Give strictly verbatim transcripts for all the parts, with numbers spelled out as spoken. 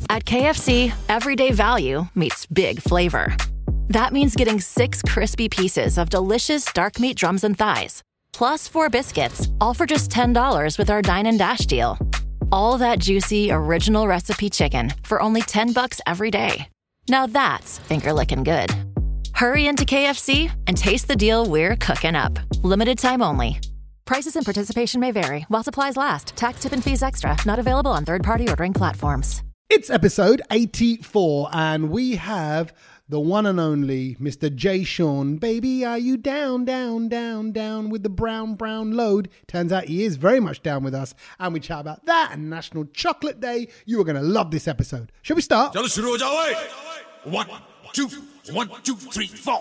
At K F C, everyday value meets big flavor. That means getting six crispy pieces of delicious dark meat drums and thighs, plus four biscuits, all for just ten dollars with our Dine and Dash deal. All that juicy, original recipe chicken for only ten bucks every day. Now that's finger-licking good. Hurry into K F C and taste the deal we're cooking up. Limited time only. Prices and participation may vary while supplies last. Tax, tip, and fees extra. Not available on third-party ordering platforms. It's episode eighty-four, and we have the one and only Mister Jay Sean. Baby, are you down, down, down, down with the brown, brown load? Turns out he is very much down with us, and we chat about that and National Chocolate Day. You are going to love this episode. Shall we start? One, two, one, two, three, four.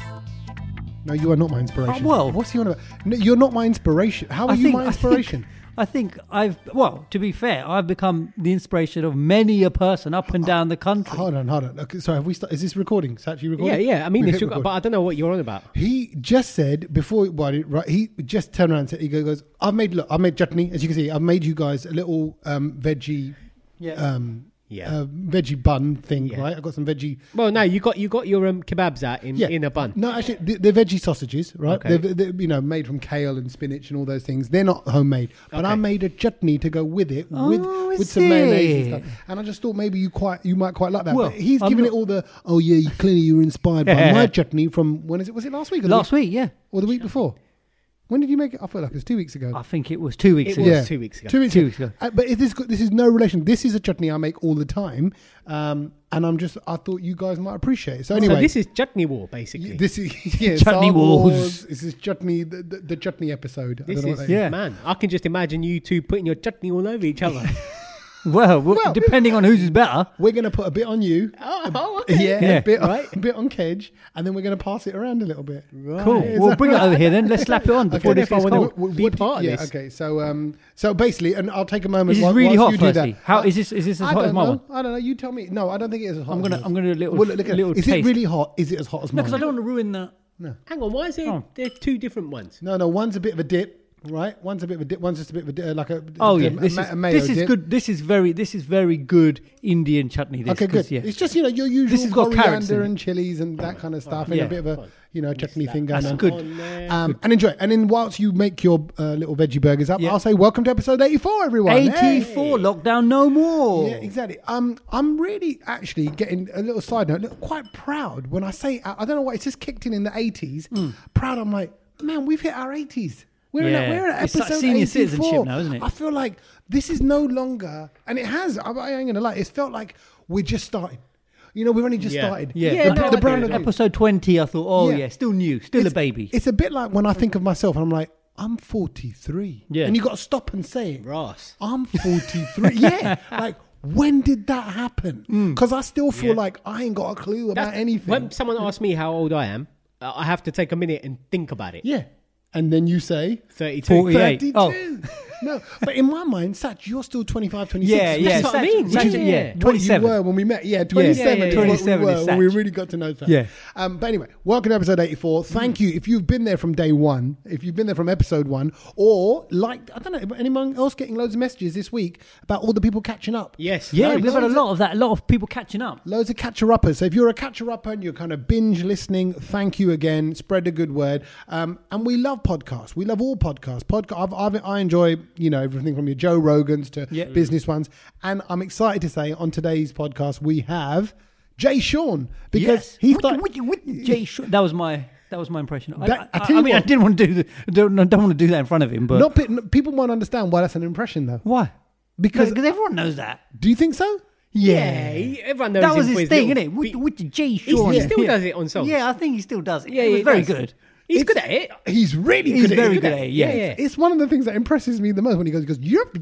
No, you are not my inspiration. Oh, well. What's he on about? No, you're not my inspiration. How are I you think- my inspiration? I think I've, well, to be fair, I've become the inspiration of many a person up and down the country. Hold on, hold on. Okay, sorry, have we start, is this recording? It's actually recording? Yeah, yeah. I mean, We've it's hit your, record. but I don't know what you're on about. He just said before, well, right? He just turned around and said, he goes, "I've made look, I've made chutney. As you can see, I've made you guys a little um, veggie, Yeah. um, Yeah. uh, veggie bun thing, Yeah. right? I got some veggie. Well, no, you got you got your um, kebabs out in, Yeah, in a bun. No, actually, the- they're veggie sausages, right? Okay. They're, they're you know made from kale and spinach and all those things. They're not homemade, but I Okay. made a chutney to go with it, with Oh, with is some mayonnaise it? and stuff. And I just thought maybe you quite you might quite like that. Well, but he's I'm giving not- it all the oh yeah, you, clearly you were inspired by my chutney from when is it? Was it last week? Or the Last week, yeah. or the week before? When did you make it? I feel like it was two weeks ago. I think it was two weeks It ago. was two weeks ago. Two weeks Two ago. weeks ago. Uh, but it is, this is no relation. This is a chutney I make all the time, um, and I'm just I thought you guys might appreciate it. So anyway, So this is chutney war, basically. Y- This is yeah, Chutney Star Wars. Wars. This is chutney, the, the, the chutney episode. I this don't know is what that yeah. man. I can just imagine you two putting your chutney all over each other. Well, well, Well, depending on whose is better. We're going to put a bit on you, oh, oh, okay. yeah, Yeah. a bit, Right. a bit on Kedge, and then we're going to pass it around a little bit. Cool. Is We'll that bring right? it over here then. Let's slap it on before Okay. this If I gets wanna cold. What- be what do part of yeah, this. okay. So, um, so basically, and I'll take a moment. Is this while, really whilst hot, you do firstly? that. How I- is this? Is this as I hot as don't my know. one? I don't know. You tell me. No, I don't think it is as hot. I'm as gonna- yours. I'm gonna do a little- Well, look at it. little Is taste. it really hot? Is it as hot as No, mine? because I don't want to ruin the. Hang on, why is there Oh. there are two different ones? No, no. One's a bit of a dip, right? One's a bit of a dip. One's just a bit of a dip, uh, like a. Oh a, yeah, a, this a, is a mayo this is dip. good. This is very this is very good Indian chutney. This, Okay, 'cause, good. Yeah. It's just, you know, your usual has got carrots in coriander it. and chilies and that kind of stuff, and Yeah. a bit of a, you know, chutney thing going That's on. good. On there. Um, and enjoy. And then whilst you make your uh, little veggie burgers up, Yeah. I'll say welcome to episode eighty-four, everyone. eighty-four Hey. lockdown, no more. Yeah, exactly. Um, I'm really actually getting a little side note, little- quite proud when I say, I, I don't know why, it's just kicked in in the eighties. Proud, I'm like, man, we've hit our eighties. We're, in, a, Yeah. we're at It's episode like senior eighty-four. citizenship now, isn't it? I feel like this is no longer, and it has, I, I ain't going to lie, it's felt like we're just starting. You know, we've only just Yeah. started. Yeah, Yeah, the, no, the I brand get it. episode twenty. I thought, oh Yeah. yeah, still new, still it's, a baby. It's a bit like when I think of myself and I'm like, I'm forty-three. Yeah. And you got to stop and say it. Ross. I'm forty-three. Yeah. Like, when did that happen? Because I still feel Yeah. like I ain't got a clue about That's- anything. When someone asks me how old I am, uh, I have to take a minute and think about it. Yeah. And then you say thirty-two. Forty. thirty-eight. thirty-two. Oh. No, but in my mind, Satch, you're still twenty-five, twenty-six. yeah, yeah. That's what I Satch- mean. Satch- Yeah, yeah, yeah. What you twenty-seven. were when we met. Yeah, twenty-seven yeah, is yeah. what we twenty-seven were is when we Satch. really got to know Satch. Yeah. Um, but anyway, welcome to episode eighty-four. Thank you. If you've been there from day one, if you've been there from episode one, or like, I don't know, anyone else getting loads of messages this week about all the people catching up? Yes. Yeah, Loads we've had a of- lot of that. A lot of people catching up. Loads of catcher-uppers. So if you're a catcher-upper and you're kind of binge listening, thank you again. Spread the good word. Um, and we love podcasts. We love all podcasts. Podcast. I've, I've, I enjoy, you know, everything from your Joe Rogans to Yeah. business ones. And I'm excited to say on today's podcast we have Jay Sean because Yes. he With- thought with- with Jay Sean. That was my that was my impression. I, That- I I, tell I you mean, I what. didn't want to do the don't, I don't want to do that in front of him, but not pe- people won't understand why that's an impression though. why? Because Because everyone knows that. do you think so? Yeah. he- everyone knows That was him for his thing, little isn't it? With, beat- with the Jay He- Sean. he still yeah. does it on songs. Yeah, I think he still does it. Yeah, it was he very does. good. He's It's- good at it. He's really He's good at very it. good at it. Yeah. Yeah, yeah. It's one of the things that impresses me the most when he goes, he goes, yep,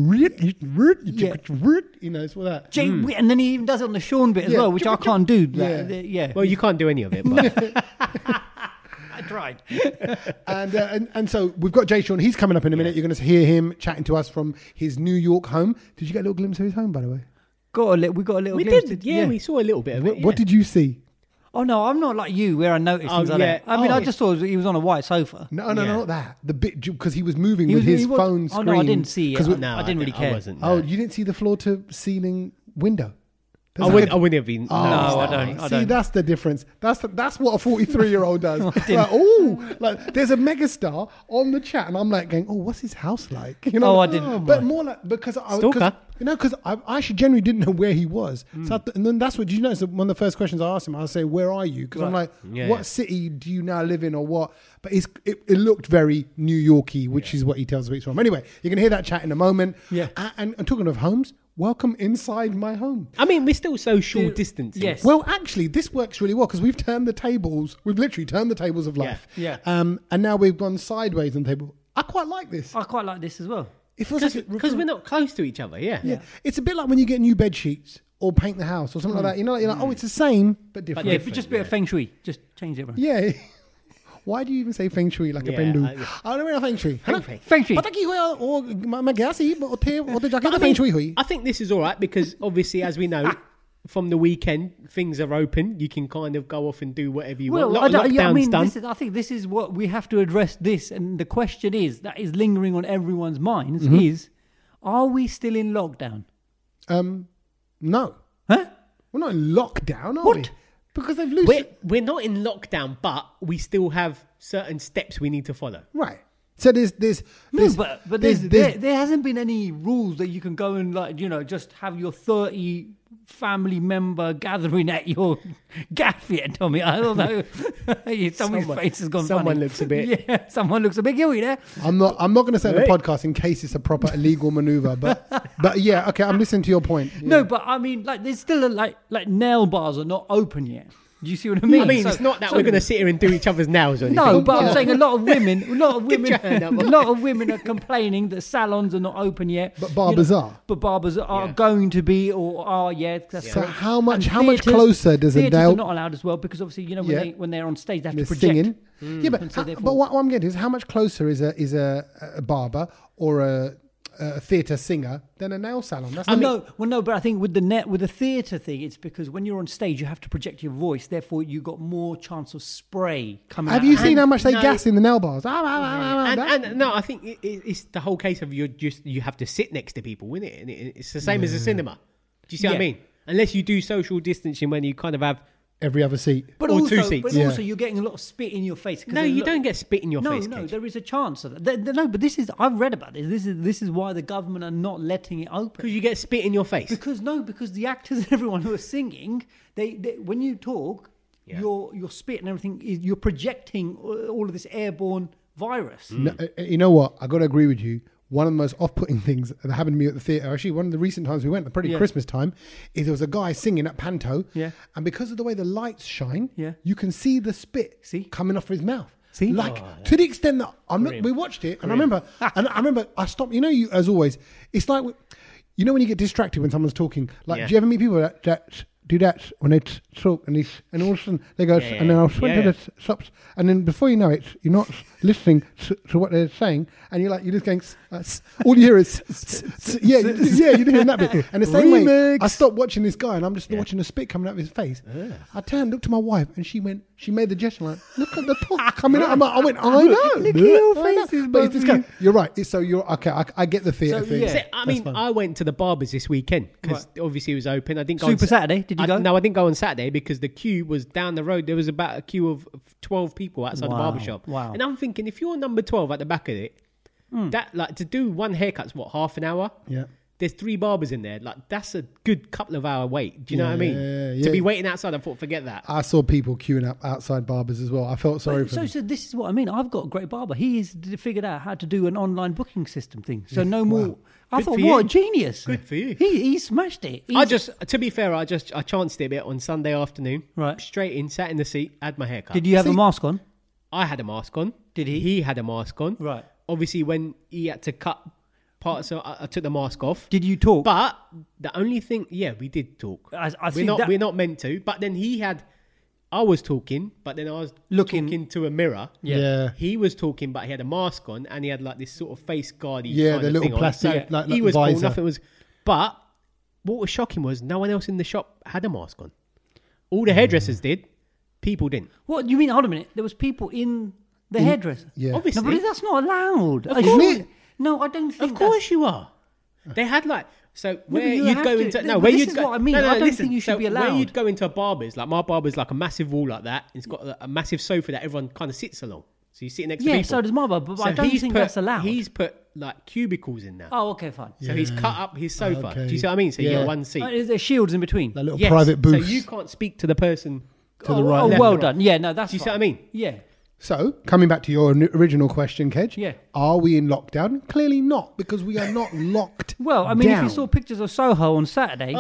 you know, it's all that. Jay, and then he even does it on the Sean bit as Yeah. well, which I can't do. That, Yeah. yeah. yeah. Well, you can't do any of it. But I tried. And, uh, and and so we've got Jay Sean. He's coming up in a minute. You're going to hear him chatting to us from his New York home. Did you get a little glimpse of his home, by the way? Got a li- we got a little. we glimpse, did. Yeah, we saw a little bit of What, it. what yeah. did you see? Oh no, I'm not like you, where I noticed Oh, things like yeah. that. I mean, Oh, I yeah. just saw he was on a white sofa. No, no, Yeah. no, not that. The bit because he was moving He with was- his he was- phone oh, screen. no, I didn't see it. 'Cause we- No, I didn't really care. wasn't. Oh, no. you didn't see the floor to ceiling window? I wouldn't. I wouldn't have been. Oh, No, noticed I that. don't. I See, don't. that's the difference. That's the, that's what a forty-three-year-old does. like, oh, like there's a megastar on the chat, and I'm like going, oh, what's his house like? You know, Oh, I didn't. But more like because I, Stalker. 'cause, you know, because I, I actually generally didn't know where he was. So I th- and then that's what you know. So one of the first questions I asked him, I was saying, "Where are you?" Because I'm like, Yeah, "What yeah. city do you now live in, or what?" But it's, it, it looked very New Yorky, which is what he tells me it's from. Anyway, you can hear that chat in a moment. Yeah. A- And, and talking of homes, welcome inside my home. I mean, we're still social Dude, distancing. yes. Well, actually, this works really well because we've turned the tables. We've literally turned the tables of life. Yeah. Um, and now we've gone sideways on the table. I quite like this. I quite like this as well. It feels like because it, we're not close to each other. Yeah. yeah. It's a bit like when you get new bed sheets or paint the house or something like that. You know, like, you're like, oh, it's the same but different. Yeah, different, but just a bit of feng shui. Just change it around. Yeah. Why do you even say feng shui like a Yeah, pendu? I- I don't know feng shui. Feng shui. Feng shui. Pataki hui o magasi o te o te jacket But I feng mean, shui hui. I think this is all right because obviously, as we know, from the weekend things are open. You can kind of go off and do whatever you Well, want. I, Lo- don't, yeah, I Lockdown's mean, done. this is, I think this is what we have to address. This, and the question is that is lingering on everyone's minds: Mm-hmm. is are we still in lockdown? Um, no, Huh? we're not in lockdown, are What? we? Because they've loosened. We're, we're not in lockdown, but we still have certain steps we need to follow. Right. So there's there's No, there's, but but there's, there's, there's, there, there hasn't been any rules that you can go and like you know just have your thirty family member gathering at your gaff yet, Tommy. I don't know. Tommy's Someone- face has gone someone funny. looks a bit- Yeah, someone looks a bit guilty there. I'm not I'm not going to say the Right. podcast in case it's a proper illegal maneuver, but but yeah, okay, I'm listening to your point. No, but I mean, like, there's still a, like like nail bars are not open yet. Do you see what I mean? I mean, So- it's not that so- we're going to sit here and do each other's nails or anything. No, but I'm saying a lot of women, a lot of Get women, your hand up, a lot of women are complaining that salons are not open yet. But barbers You know, are. But barbers are Yeah. going to be or are yeah. That's So correct. how much- And how much theatres- closer does a theatres nail- are not allowed as well because obviously you know when Yeah. they when they're on stage they have They're to project. singing. Mm. Yeah, but And so how- therefore- but what, what I'm getting is how much closer is a is a, a barber or a, a theatre singer than a nail salon? That's Well, not no, well, no, but I think with the net with the theatre thing, it's because when you're on stage, you have to project your voice. Therefore, you got more chance of spray coming. Have out. you seen And- how much they no. gas in the nail bars? Ah, ah, ah, ah, ah, and, that- and no, I think it, it, it's the whole case of you just you have to sit next to people, isn't it? And it, it's the same as a cinema. Do you see what I Yeah. mean? Unless you do social distancing when you kind of have. Every other seat. But or also, two seats. but Yeah. also, you're getting a lot of spit in your face. 'cause No, there's a you lot- don't get spit in your no, face. no, Kedge. there is a chance of that. There- there- no, but this is I've read about this. This is this is why the government are not letting it open. Because you get spit in your face. Because no, because the actors and everyone who are singing, they, they when you talk, Yeah. your your spit and everything is you're projecting all all of this airborne virus. No, uh, you know what? I got to agree with you. One of the most off-putting things that happened to me at the theatre, actually, one of the recent times we went, probably Yeah. Christmas time, is there was a guy singing at Panto, Yeah. and because of the way the lights shine, Yeah. you can see the spit See? coming off his mouth. See? like to the extent that I'm not, Grim. we watched it, and I remember, and I remember, I stopped. You know, you as always, it's like, you know, when you get distracted when someone's talking. Like, Yeah. do you ever meet people that, that do that when they t- talk, and, it's, and all of a sudden they go, Yeah, and then yeah. I'll swing Yeah, to yeah. the stops, and then before you know it, you're not listening to, to what they're saying, and you're like, you're just going, s- uh, s- all you hear is, s- s- yeah, you- yeah, you're hearing that bit. And the same way, Remix. I stopped watching this guy, and I'm just watching the spit coming out of his face. I turned, looked to my wife, and she went, she made the gesture like, look at the talk coming out. I'm like, I went, I know. Look at your I know. faces, But it's this both guy, you're right. It's, so you're, okay, I, I get the theatre So, thing. yeah. See, I mean, fine. I went to the barbers this weekend because obviously it was open. I didn't go on Super Sa- Saturday, did you I- go? No, I didn't go on Saturday because the queue was down the road. There was about a queue of twelve people outside the Wow, barber shop. wow. And I'm thinking, if you're number twelve at the back of it, Hmm. that like to do one haircut's what half an hour. Yeah. There's three barbers in there. Like that's a good couple of hour wait. Do you know what I mean? Yeah, yeah, To be yeah. waiting outside, I thought, forget that. I saw people queuing up outside barbers as well. I felt sorry for So, them. so this is what I mean. I've got a great barber. He's d- figured out how to do an online booking system thing. So no more. I Good thought, for what you. a genius! Good for you. He he smashed it. I He's- just, to be fair, I just I chanced it a bit on Sunday afternoon. Right. Straight in, sat in the seat, had my haircut. Did you have See- a mask on? I had a mask on. Did he? He had a mask on. Right. Obviously, when he had to cut parts, so I, I took the mask off. Did you talk? But the only thing, yeah, we did talk. I- I we're see not, that- we're not meant to. But then he had, I was talking, but then I was Looking- talking to a mirror. Yeah. Yeah. He was talking, but he had a mask on, and he had like this sort of face guardy. Yeah, kind the of little thing on. plastic, So like- like he the was cool. visor. Nothing was. But what was shocking was no one else in the shop had a mask on. All the hairdressers did. People didn't. What do you mean? Hold a minute. There was people in the hairdresser. Yeah. Obviously. No, but that's not allowed. Of Are you course. sure? No, I don't think. Of course you are. They had like So but where you you'd have go to- into no, no, but where this you'd is go, what I mean. No, no, I don't listen, think you should so be Where allowed. you'd go into a barber's, like my barber's, like a massive wall like that. It's got a, a massive sofa that everyone kind of sits along. So you sit next to Yeah, people. so does my barber, but So I don't he's think put, that's allowed. He's put like cubicles in there. Oh, okay, fine. So he's cut up his sofa. Okay. Do you see what I mean? So you Yeah. get one seat. Uh, is there shields in between? Like little Yes, private booths. So you can't speak to the person. to the oh, right. oh, left. well done. Yeah, no, that's Do you see fine. what I mean? Yeah. So, coming back to your n- original question, Kedge. Yeah. Are we in lockdown? Clearly not, because we are not locked. Well, I mean, down. if you saw pictures of Soho on Saturday,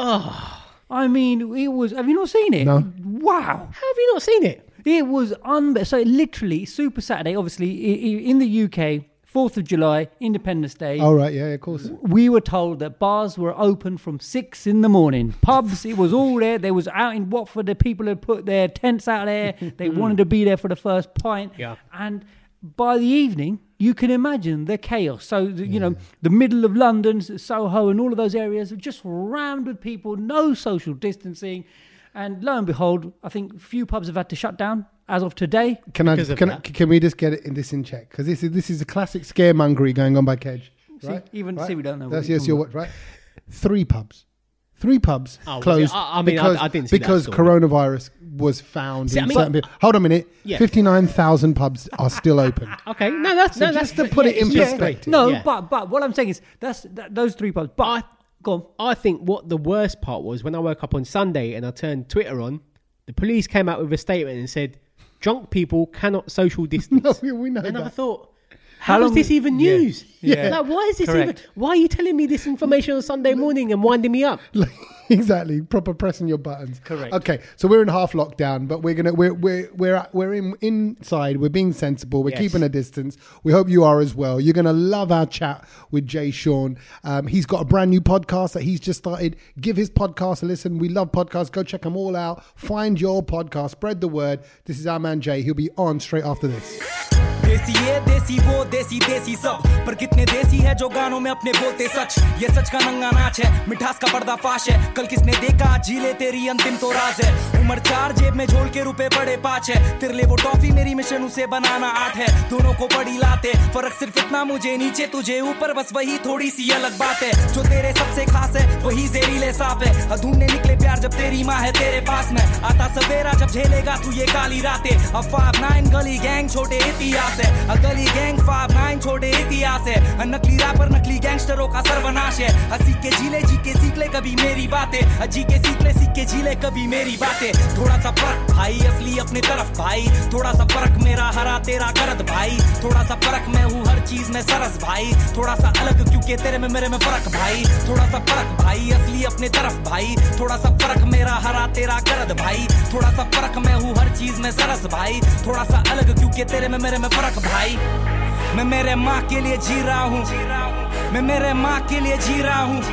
I mean, it was. Have you not seen it? No. Wow. How have you not seen it? It was un. So literally, Super Saturday. Obviously, i- i- in the U K, Fourth of July, Independence Day. Oh, right, yeah, of course. We were told that bars were open from six in the morning. Pubs, it was all there. They was out in Watford. The people had put their tents out there. They wanted to be there for the first pint. Yeah. And by the evening, you can imagine the chaos. So, the, you know, the middle of London, Soho, and all of those areas are just rammed with people. No social distancing. And lo and behold, I think few pubs have had to shut down as of today. Can I? Because of Can, I, that. can we just get it in this in check? Because this is this is a classic scaremongery going on by Kedge. See, Right? even right? see, we don't know. That's what yes, you're your talking what, right? Three pubs, three pubs Oh, was it? closed. I- I mean, I- because, I didn't see that because story. coronavirus was found See, in I mean- certain. people. Hold on a minute. Yeah. Fifty-nine thousand pubs are still open. Okay, no, that's So no, just that's to put it in it's just- perspective. No, Yeah. but but what I'm saying is that's that, those three pubs. But I- go on. I think what the worst part was when I woke up on Sunday and I turned Twitter on, the police came out with a statement and said, drunk people cannot social distance. No, we, we know and I that. thought, How how is long- this even Yeah. news? Yeah. Like, why is this Correct. even? Why are you telling me this information on Sunday morning and winding me up? Exactly, proper pressing your buttons. Correct. Okay, so we're in half lockdown, but we're gonna we're we're we're we're in inside. We're being sensible. We're Yes. keeping a distance. We hope you are as well. You're gonna love our chat with Jay Sean. Um, he's got a brand new podcast that he's just started. Give his podcast a listen. We love podcasts. Go check them all out. Find your podcast. Spread the word. This is our man Jay. He'll be on straight after this. देसी ये देसी वो देसी देसी सब पर कितने देसी है जो गानों में अपने बोलते सच ये सच का नंगा नाच है मिठास का पर्दाफाश है कल किसने देखा झीले तेरी अंतिम तो राज है उम्र चार जेब में झोल के रुपए बड़े पाँच है तेरे लिए वो टॉफी मेरी मिशन उसे बनाना आठ है दोनों को बड़ी लाते फर्क सिर्फ इतना मुझे नीचे तुझे ऊपर बस वही थोड़ी सी अलग बात है जो तेरे सबसे खास है वही जहरीले सांप है अधूमने निकले प्यार जब तेरी माँ है तेरे पास में आता सवेरा जब झेलेगा तू ये काली रातें अब फाइव नाइन गली गैंग छोटे इतिहास है गली गैंग फाइव नाइन छोटे इतिहास है नकली रैपर नकली गैंगस्टरों का सर्वनाश है हंसी के झीले जी के सीख ले कभी मेरी बातें जी के सीख ले सीख के झीले कभी मेरी बातें थोड़ा सा फर्क भाई असली अपने तरफ भाई थोड़ा सा फर्क मेरा हरा तेरा करद भाई थोड़ा सा फर्क मैं हूँ हर चीज में सरस भाई थोड़ा सा अलग क्योंकि तेरे में मेरे में फर्क भाई थोड़ा सा फर्क भाई असली अपने तरफ भाई थोड़ा सा फर्क मेरा हरा तेरा करद भाई थोड़ा सा फर्क मैं हूँ हर चीज में सरस भाई थोड़ा सा अलग क्योंकि तेरे में मेरे में फर्क भाई मैं मेरे माँ के लिए जी रहा हूँ मैं मेरे माँ के लिए जी रहा हूँ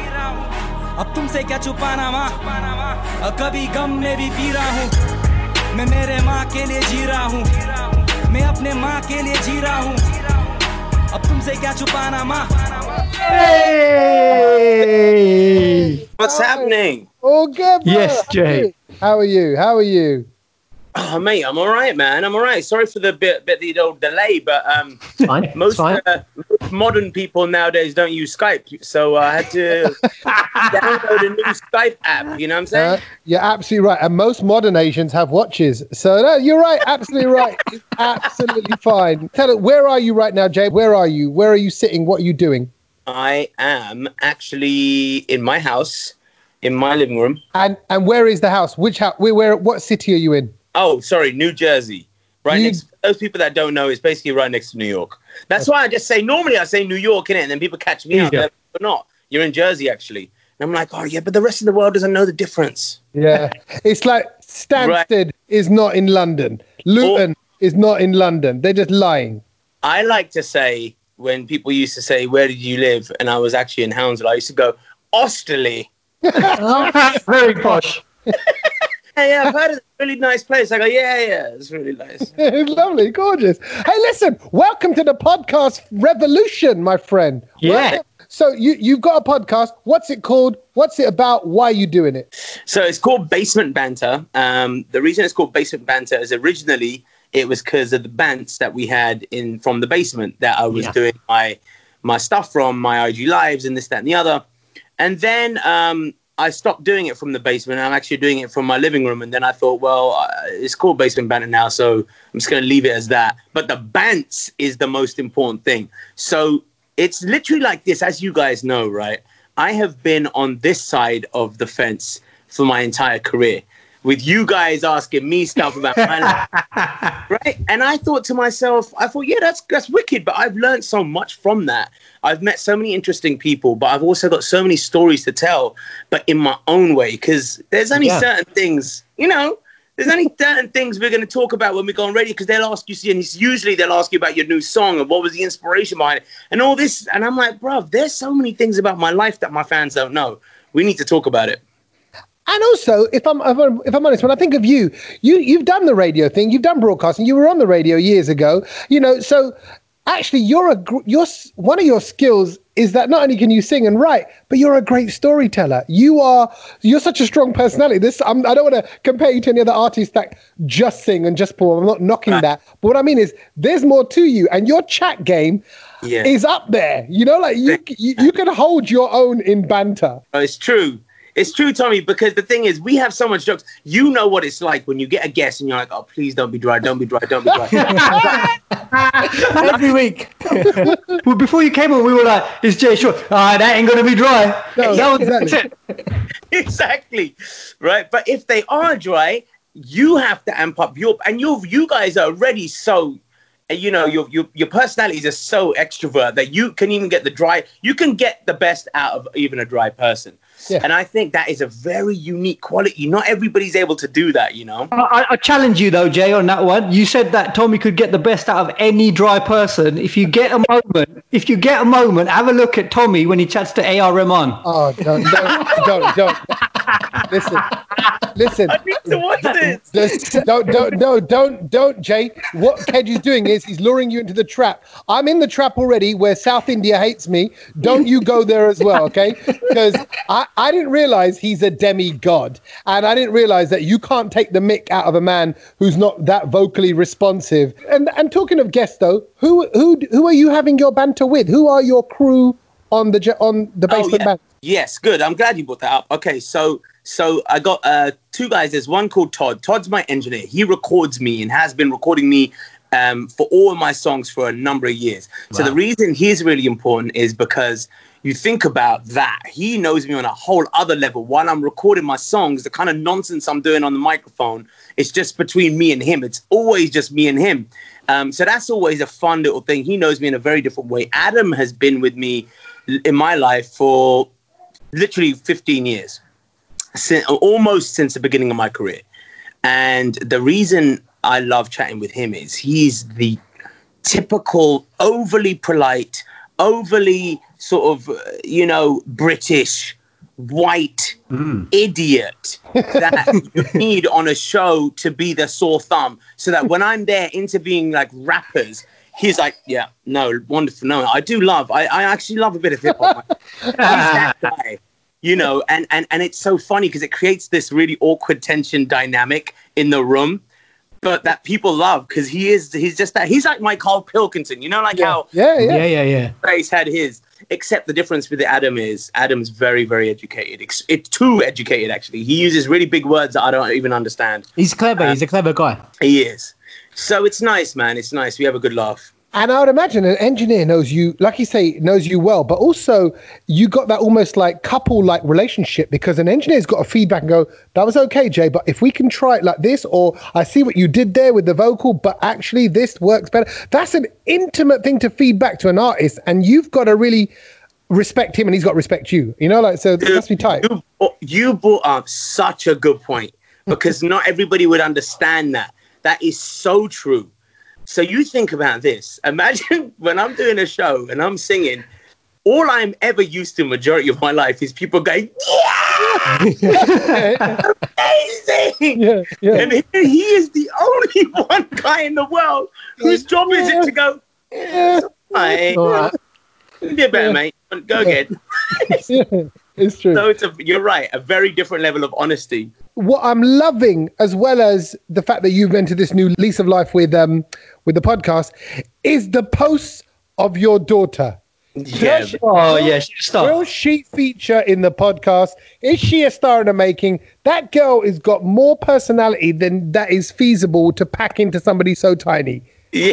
अब तुमसे क्या छुपाना माँ कभी गम में भी पी रहा हूँ मैं मेरे माँ के लिए जी रहा हूँ मैं अपने माँ के लिए जी रहा हूँ अब तुमसे क्या छुपाना माँ Hey! What's happening? All good, bro. Yes, Jay. How are you? How are you? Oh, mate, I'm all right, man. I'm all right. Sorry for the bit, bit the old delay, but um, It's fine. It's most, fine. uh, most modern people nowadays don't use Skype, so uh, I had to download a new Skype app. You know what I'm saying? Uh, you're absolutely right. And most modern Asians have watches. So no, you're right. Absolutely right. It's absolutely fine. Tell it, where are you right now, Jay? Where are you? Where are you sitting? What are you doing? I am actually in my house, in my living room. And and where is the house? Which house? Where, where? What city are you in? Oh, sorry, New Jersey. Right New- next. Those people that don't know, it's basically right next to New York. That's why I just say normally I say New York, innit? And then people catch me out. Yeah. They're like, but not. You're in Jersey, actually. And I'm like, oh yeah, but the rest of the world doesn't know the difference. Yeah. It's like Stansted is not in London. Luton is not in London. They're just lying. I like to say when people used to say, "Where did you live?" and I was actually in Hounslow, I used to go, "Osterley." Very posh. Yeah, yeah, I've heard it's a really nice place. I go, yeah, yeah, it's really nice. It's lovely, gorgeous. Hey, listen, welcome to the podcast revolution, my friend. Yeah. Welcome. So you, you've got a podcast. What's it called? What's it about? Why are you doing it? So it's called Basement Banter. Um, the reason it's called Basement Banter is originally it was because of the bants that we had in from the basement that I was Yeah. doing my my stuff from, my I G lives and this, that, and the other. And then um, I stopped doing it from the basement. I'm actually doing it from my living room. And then I thought, well, uh, it's called Basement Banter now, so I'm just going to leave it as that. But the bants is the most important thing. So it's literally like this, as you guys know, right? I have been on this side of the fence for my entire career, with you guys asking me stuff about my life, right? And I thought to myself, I thought, yeah, that's that's wicked, but I've learned so much from that. I've met so many interesting people, but I've also got so many stories to tell, but in my own way, because there's only yeah. certain things, you know, there's only certain things we're going to talk about when we go on radio, because they'll ask you, see, and usually they'll ask you about your new song and what was the inspiration behind it and all this. And I'm like, bruv, there's so many things about my life that my fans don't know. We need to talk about it. And also, if I'm, if I'm if I'm honest, when I think of you, you you've done the radio thing, you've done broadcasting, you were on the radio years ago, you know. So actually, you're a you're one of your skills is that not only can you sing and write, but you're a great storyteller. You are you're such a strong personality. This I'm, I don't want to compare you to any other artists that just sing and just perform. I'm not knocking right. that, but what I mean is there's more to you, and your chat game yeah. is up there. You know, like you you, you can hold your own in banter. Oh, it's true. It's true, Tommy, because the thing is, we have so much jokes. You know what it's like when you get a guest and you're like, oh, please don't be dry, don't be dry, don't be dry. Every week. Well, before you came on, we were like, it's Jay Sean. Ah, that ain't going to be dry. No, that was exactly. it. Exactly. Right. But if they are dry, you have to amp up your, and you you guys are already so, you know, your, your, your personalities are so extrovert that you can even get the dry, you can get the best out of even a dry person. Yeah. And I think that is a very unique quality. Not everybody's able to do that, you know. I, I challenge you, though, Jay, on that one. You said that Tommy could get the best out of any dry person. If you get a moment, if you get a moment, have a look at Tommy when he chats to A R Rahman. Oh, don't, don't, don't, don't. Listen, listen. I need to watch this. Just, don't, don't, no, don't, don't, Jay. What Kedge is doing is he's luring you into the trap. I'm in the trap already where South India hates me. Don't you go there as well, okay? Because I, I didn't realize he's a demigod. And I didn't realize that you can't take the mick out of a man who's not that vocally responsive. And and talking of guests, though, who who who are you having your banter with? Who are your crew on the on the Basement oh, yeah. Banter? Yes, good. I'm glad you brought that up. Okay, so so I got uh, two guys. There's one called Todd. Todd's my engineer. He records me and has been recording me um, for all of my songs for a number of years. Wow. So the reason he's really important is because you think about that. He knows me on a whole other level. While I'm recording my songs, the kind of nonsense I'm doing on the microphone, it's just between me and him. It's always just me and him. Um, so that's always a fun little thing. He knows me in a very different way. Adam has been with me in my life for literally fifteen years, since, almost since the beginning of my career. And the reason I love chatting with him is he's the typical overly polite, overly sort of, you know, British, white mm. idiot that you need on a show to be the sore thumb, so that when I'm there interviewing like rappers, he's like, yeah, no, wonderful. No, I do love, I, I actually love a bit of hip hop. He's that guy, you know, and, and, and it's so funny because it creates this really awkward tension dynamic in the room, but that people love because he is, he's just that, he's like my Carl Pilkington, you know, like yeah. how yeah, yeah, yeah, yeah, yeah. Grace had his, except the difference with Adam is Adam's very, very educated. It's, it's too educated, actually. He uses really big words that I don't even understand. He's clever. Um, he's a clever guy. He is. So it's nice, man. It's nice. We have a good laugh. And I would imagine an engineer knows you, like you say, knows you well, but also you got that almost like couple-like relationship, because an engineer's got to feedback and go, that was okay, Jay, but if we can try it like this, or I see what you did there with the vocal, but actually this works better. That's an intimate thing to feed back to an artist, and you've got to really respect him and he's got to respect you. You know, like, so it must be tight. You, you brought up such a good point, because not everybody would understand that. That is so true. So you think about this. Imagine when I'm doing a show and I'm singing, all I'm ever used to majority of my life is people going, yeah, amazing. Yeah, yeah. And he, he is the only one guy in the world whose job is it to go, yeah, hi. Right. You did better, yeah. mate. Go again. Yeah, it's true. So it's a, you're right, a very different level of honesty. What I'm loving, as well as the fact that you've entered this new lease of life with um with the podcast, is the posts of your daughter. Yeah. She- Oh, will- yeah, she's a star. Will she feature in the podcast? Is she a star in the making? That girl has got more personality than that is feasible to pack into somebody so tiny. Yeah.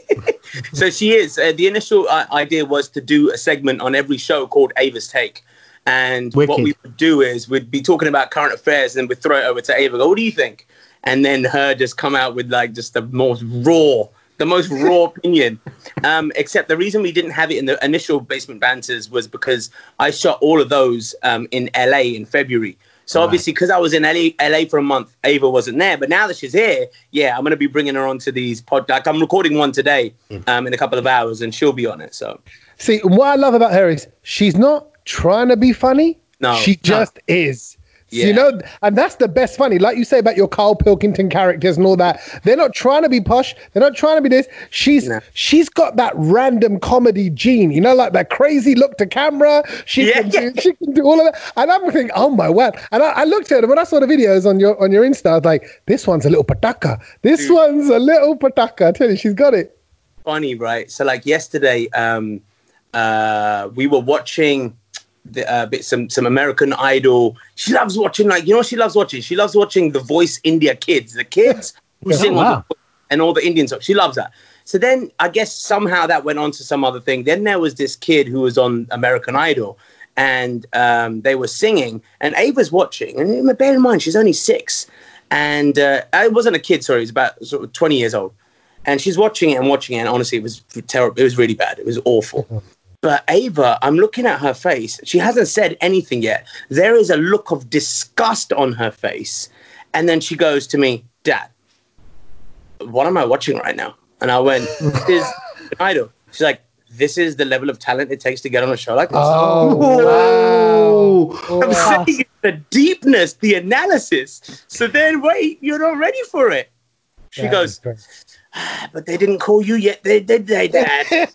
So she is. Uh, the initial uh, idea was to do a segment on every show called Ava's Take. And what Wicked. we would do is we'd be talking about current affairs and then we'd throw it over to Ava. Go, what do you think? And then her just come out with like just the most raw, the most raw opinion. Um, except the reason we didn't have it in the initial Basement Banters was because I shot all of those um, in L A in February. So obviously, because I was in L A, L A for a month, Ava wasn't there. But now that she's here, yeah, I'm going to be bringing her onto these pod. Like I'm recording one today um, in a couple of hours, and she'll be on it. So See, what I love about her is she's not trying to be funny. No. She just is. Yeah. You know, and that's the best funny. Like you say about your Carl Pilkington characters and all that. They're not trying to be posh. They're not trying to be this. She's No. she's got that random comedy gene, you know, like that crazy look to camera. She Yeah. can do she can do all of that. And I'm thinking, oh my word. And I, I looked at her when I saw the videos on your on your Insta, I was like, this one's a little pataka. This Dude. one's a little pataka. I tell you, she's got it. funny, right? So like yesterday, um, uh, we were watching the, uh, bit some some American Idol. She loves watching, like, you know what she loves watching? She loves watching The Voice India Kids, the kids who sing wow. on the, and all the Indian songs. She loves that. So then I guess somehow that went on to some other thing. Then there was this kid who was on American Idol, and um, they were singing, and Ava's watching. And bear in mind, she's only six. And uh, it wasn't a kid, sorry, it was about sort of twenty years old. And she's watching it and watching it, and honestly, it was terrible. It was really bad. It was awful. But Ava, I'm looking at her face. She hasn't said anything yet. There is a look of disgust on her face. And then she goes to me, Dad, what am I watching right now? And I went, this is an Idol. She's like, this is the level of talent it takes to get on a show like this. Oh, wow. I'm saying it's the deepness, the analysis. So then, wait, you're not ready for it. She That goes, is great. ah, but they didn't call you yet, did they, they, Dad?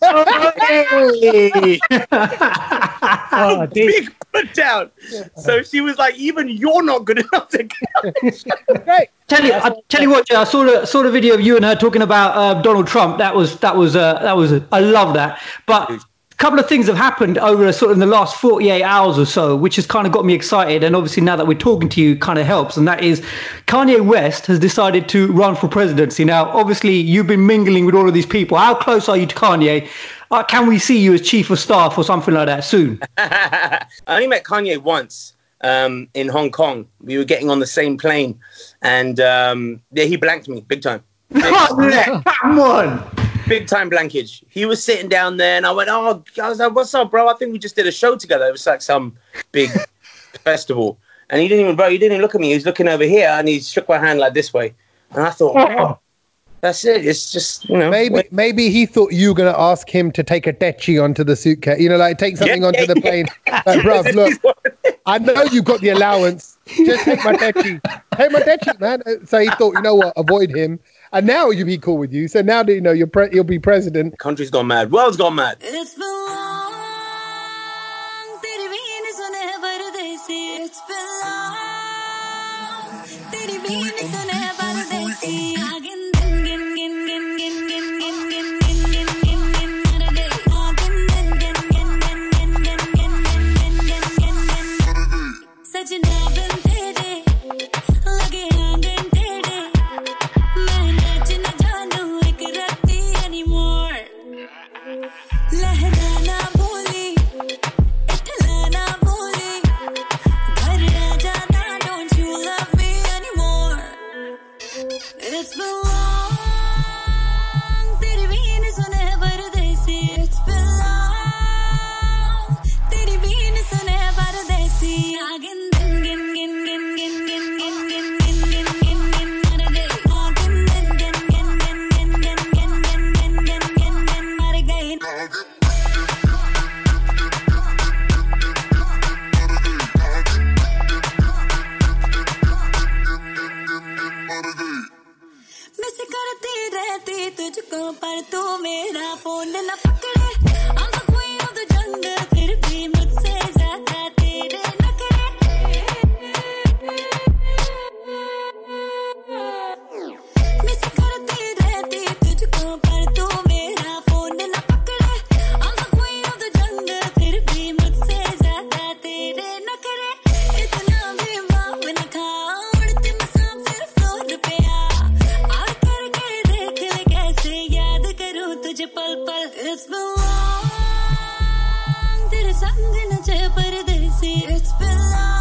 Oh, dear. Big put down. So she was like, even you're not good enough to get on the show. Great. Tell you, I tell you what, Joe, I saw the saw the video of you and her talking about uh, Donald Trump. That was that was uh, that was I love that. But a couple of things have happened over sort of in the last forty-eight hours or so, which has kind of got me excited. And obviously now that we're talking to you, kind of helps. And that is, Kanye West has decided to run for presidency. Now, obviously, you've been mingling with all of these people. How close are you to Kanye? Uh, can we see you as chief of staff or something like that soon? I only met Kanye once um, in Hong Kong. We were getting on the same plane, and um, yeah, he blanked me big time. Big, Come on. big time blankage. He was sitting down there, and I went, "Oh, I was like, what's up, bro? I think we just did a show together. It was like some big festival." And he didn't even, bro. He didn't even look at me. He was looking over here, and he shook my hand like this way. And I thought, oh, that's it. It's just, you know, Maybe wait. maybe he thought you were going to ask him to take a dechi onto the suitcase. You know, like take something Yeah, onto yeah, the plane. Like, bruv, look, I know you've got the allowance. Just take my dechi. Take my dechi, man. So he thought, you know what, avoid him. And now you'll be cool with you. So now that you know you're pre- you'll be president. Country's gone mad. World's gone mad. It's been long, तेरी बीन सुने परदेसी. It's been long, तेरी बीन सुने परदेसी. आगिन दिन गिन गिन गिन गिन गिन गिन गिन गिन गिन गिन गिन मर गई. आगिन दिन गिन गिन गिन गिन गिन गिन गिन गिन गिन गिन गिन. सजना बिन तेरे लगे आंगन टेढ़े. मैं नाच न जानूं एक रत्ती anymore. लहराना भूली, इठलाना भूली. घर आ जाना, don't you love me anymore? It's been long, तेरी बीन सुने परदेसी. It's been long, तेरी बीन सुने परदेसी. आगिन दिन गिन गिन गिन गिन गिन गिन गिन गिन गिन गिन गिन मर गई. आगिन दिन गिन गिन गिन गिन गिन गिन गिन गिन गिन गिन गिन मर गई. मिस करती रहती तुझको पर तू मेरा फोन न पकड़े. I'm the queen of the jungle, फिर भी मुझसे ज्यादा तेरे नखरे. मिस करती रहती तुझको पर तू मेरा फोन न पकड़े. I'm the queen of the jungle. It's been long. तेरे संग नचे परदेसी. It's been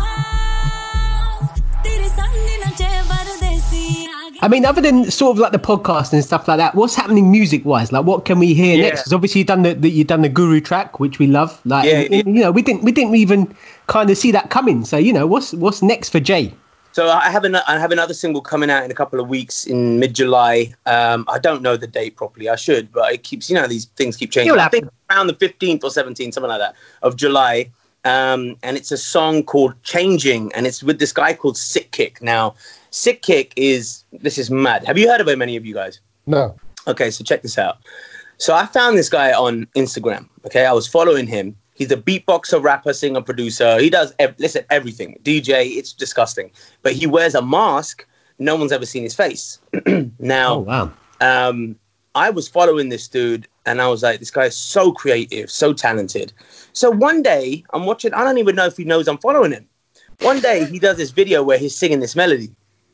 long. तेरे संग नचे परदेसी. I mean, other than sort of like the podcast and stuff like that, what's happening music-wise? Like, what can we hear Yeah. next? Because obviously you've done the, the you've done the Guru track, which we love. Like, Yeah, and, and, you know, we didn't we didn't even kind of see that coming. So, you know, what's what's next for Jay? So I have an, I have another single coming out in a couple of weeks in mid-July. Um, I don't know the date properly. I should, but it keeps, you know, these things keep changing. You'll I have think around the fifteenth or seventeenth, something like that, of July. Um, and it's a song called Changing, and it's with this guy called Sick Kick. Now, Sick Kick is, this is mad. Have you heard of him, any of you guys? No. Okay, so check this out. So I found this guy on Instagram. Okay, I was following him. He's a beatboxer, rapper, singer, producer. He does, ev- listen, everything. D J, it's disgusting. But he wears a mask. No one's ever seen his face. Now, Oh wow! um, I was following this dude, and I was like, this guy is so creative, so talented. So one day, I'm watching, I don't even know if he knows I'm following him. One day, he does this video where he's singing this melody.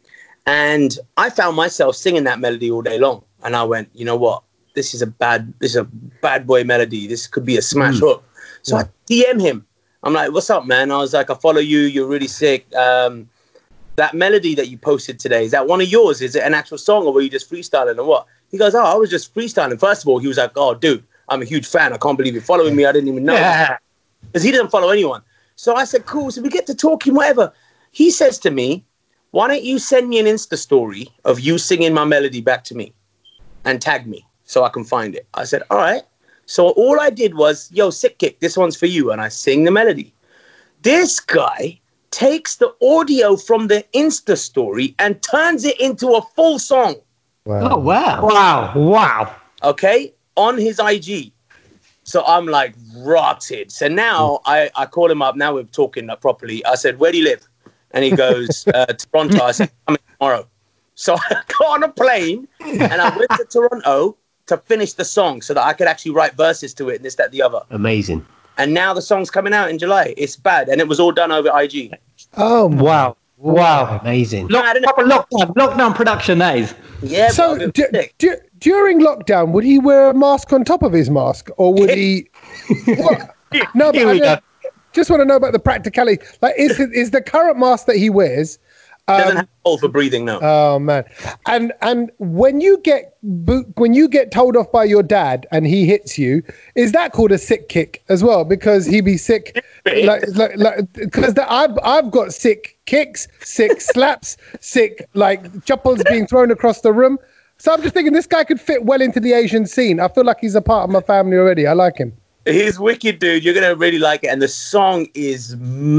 And I found myself singing that melody all day long. And I went, you know what? This is a bad, this is a bad boy melody. This could be a smash hook. So I D M him. I'm like, what's up, man? I was like, I follow you. You're really sick. Um, that melody that you posted today, is that one of yours? Is it an actual song, or were you just freestyling or what? He goes, oh, I was just freestyling. First of all, he was like, oh, dude, I'm a huge fan. I can't believe you're following me. I didn't even know. Because he didn't follow anyone. So I said, cool. So we get to talking, whatever. He says to me, why don't you send me an Insta story of you singing my melody back to me and tag me so I can find it? I said, all right. So all I did was, yo, Sick Kick, this one's for you. And I sing the melody. This guy takes the audio from the Insta story and turns it into a full song. Wow. Oh wow! Wow, wow. Okay, on his I G. So I'm like rotted. So now I, I call him up. Now we're talking uh, properly. I said, where do you live? And he goes, uh, Toronto. I said, I'm coming tomorrow. So I got on a plane and I went to Toronto to finish the song so that I could actually write verses to it and this, that, the other. Amazing. And now the song's coming out in July. It's bad. And it was all done over I G. Oh, Wow. Wow. Amazing. Lock, I don't know. proper lockdown, lockdown production, that is. Yeah, So bro, it was d- sick. d- during lockdown, would he wear a mask on top of his mask, or would he? What? No, but Here I we just, go. just want to know about the practicality. Like, is is the current mask that he wears? Doesn't Um, have a hole for breathing, no. oh man! And and when you get bo- when you get told off by your dad and he hits you, is that called a sick kick as well? Because he be sick, like like like because I've I've got sick kicks, sick slaps, sick like chupples being thrown across the room. So I'm just thinking this guy could fit well into the Asian scene. I feel like he's a part of my family already. I like him. He's wicked, dude. You're going to really like it. And the song is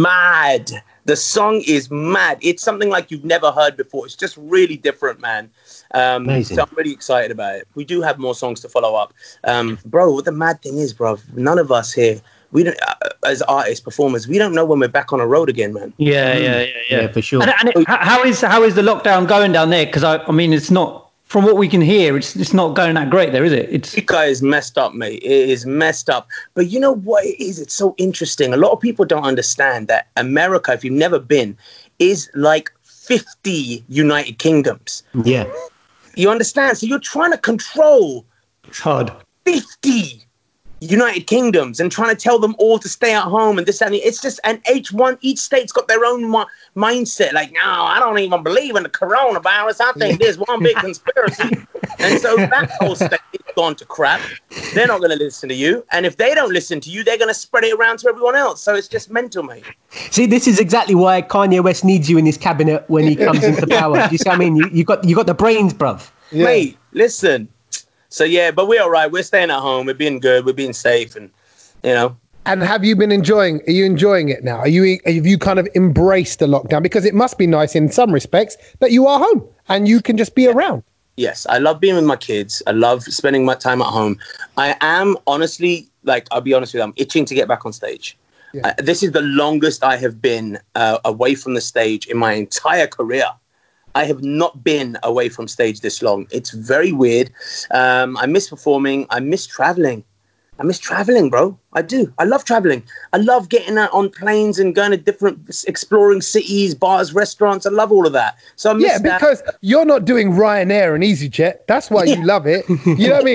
mad. The song is mad. It's something like you've never heard before. It's just really different, man. Um, Amazing. So I'm really excited about it. We do have more songs to follow up. Um, bro, what the mad thing is, bro, none of us here, we don't, uh, as artists, performers, we don't know when we're back on the road again, man. Yeah, yeah, yeah, yeah. Yeah, for sure. And, and it, how how is how is the lockdown going down there? Because I, I mean, it's not, from what we can hear, it's it's not going that great there, is it? It's Chica is messed up, mate. It is messed up. But you know what it is? It's so interesting. A lot of people don't understand that America, if you've never been, is like fifty United Kingdoms. Yeah. You understand? So you're trying to control it's hard. fifty United Kingdoms and trying to tell them all to stay at home and this and that. It's just, and each one, each state's got their own mi- mindset. Like, no, I don't even believe in the coronavirus. I think there's one big conspiracy. And so that whole state is gone to crap. They're not going to listen to you. And if they don't listen to you, they're going to spread it around to everyone else. So it's just mental, mate. See, this is exactly why Kanye West needs you in his cabinet when he comes into power. You see what I mean? You, you got you got the brains, bruv. Yeah. Mate, listen. So, yeah, but we're all right. We're staying at home. We're being good. We're being safe. And, you know. And have you been enjoying? Are you enjoying it now? Are you have you kind of embraced the lockdown? Because it must be nice in some respects that you are home and you can just be around. Yes, I love being with my kids. I love spending my time at home. I am honestly, like, I'll be honest with you, I'm itching to get back on stage. Yeah. Uh, this is the longest I have been uh, away from the stage in my entire career. I have not been away from stage this long. It's very weird. Um, I miss performing. I miss traveling. I miss traveling, bro. I do. I love traveling. I love getting out on planes and going to different, exploring cities, bars, restaurants. I love all of that. So I miss Yeah, that. because you're not doing Ryanair and EasyJet. That's why you love it. You know what I mean?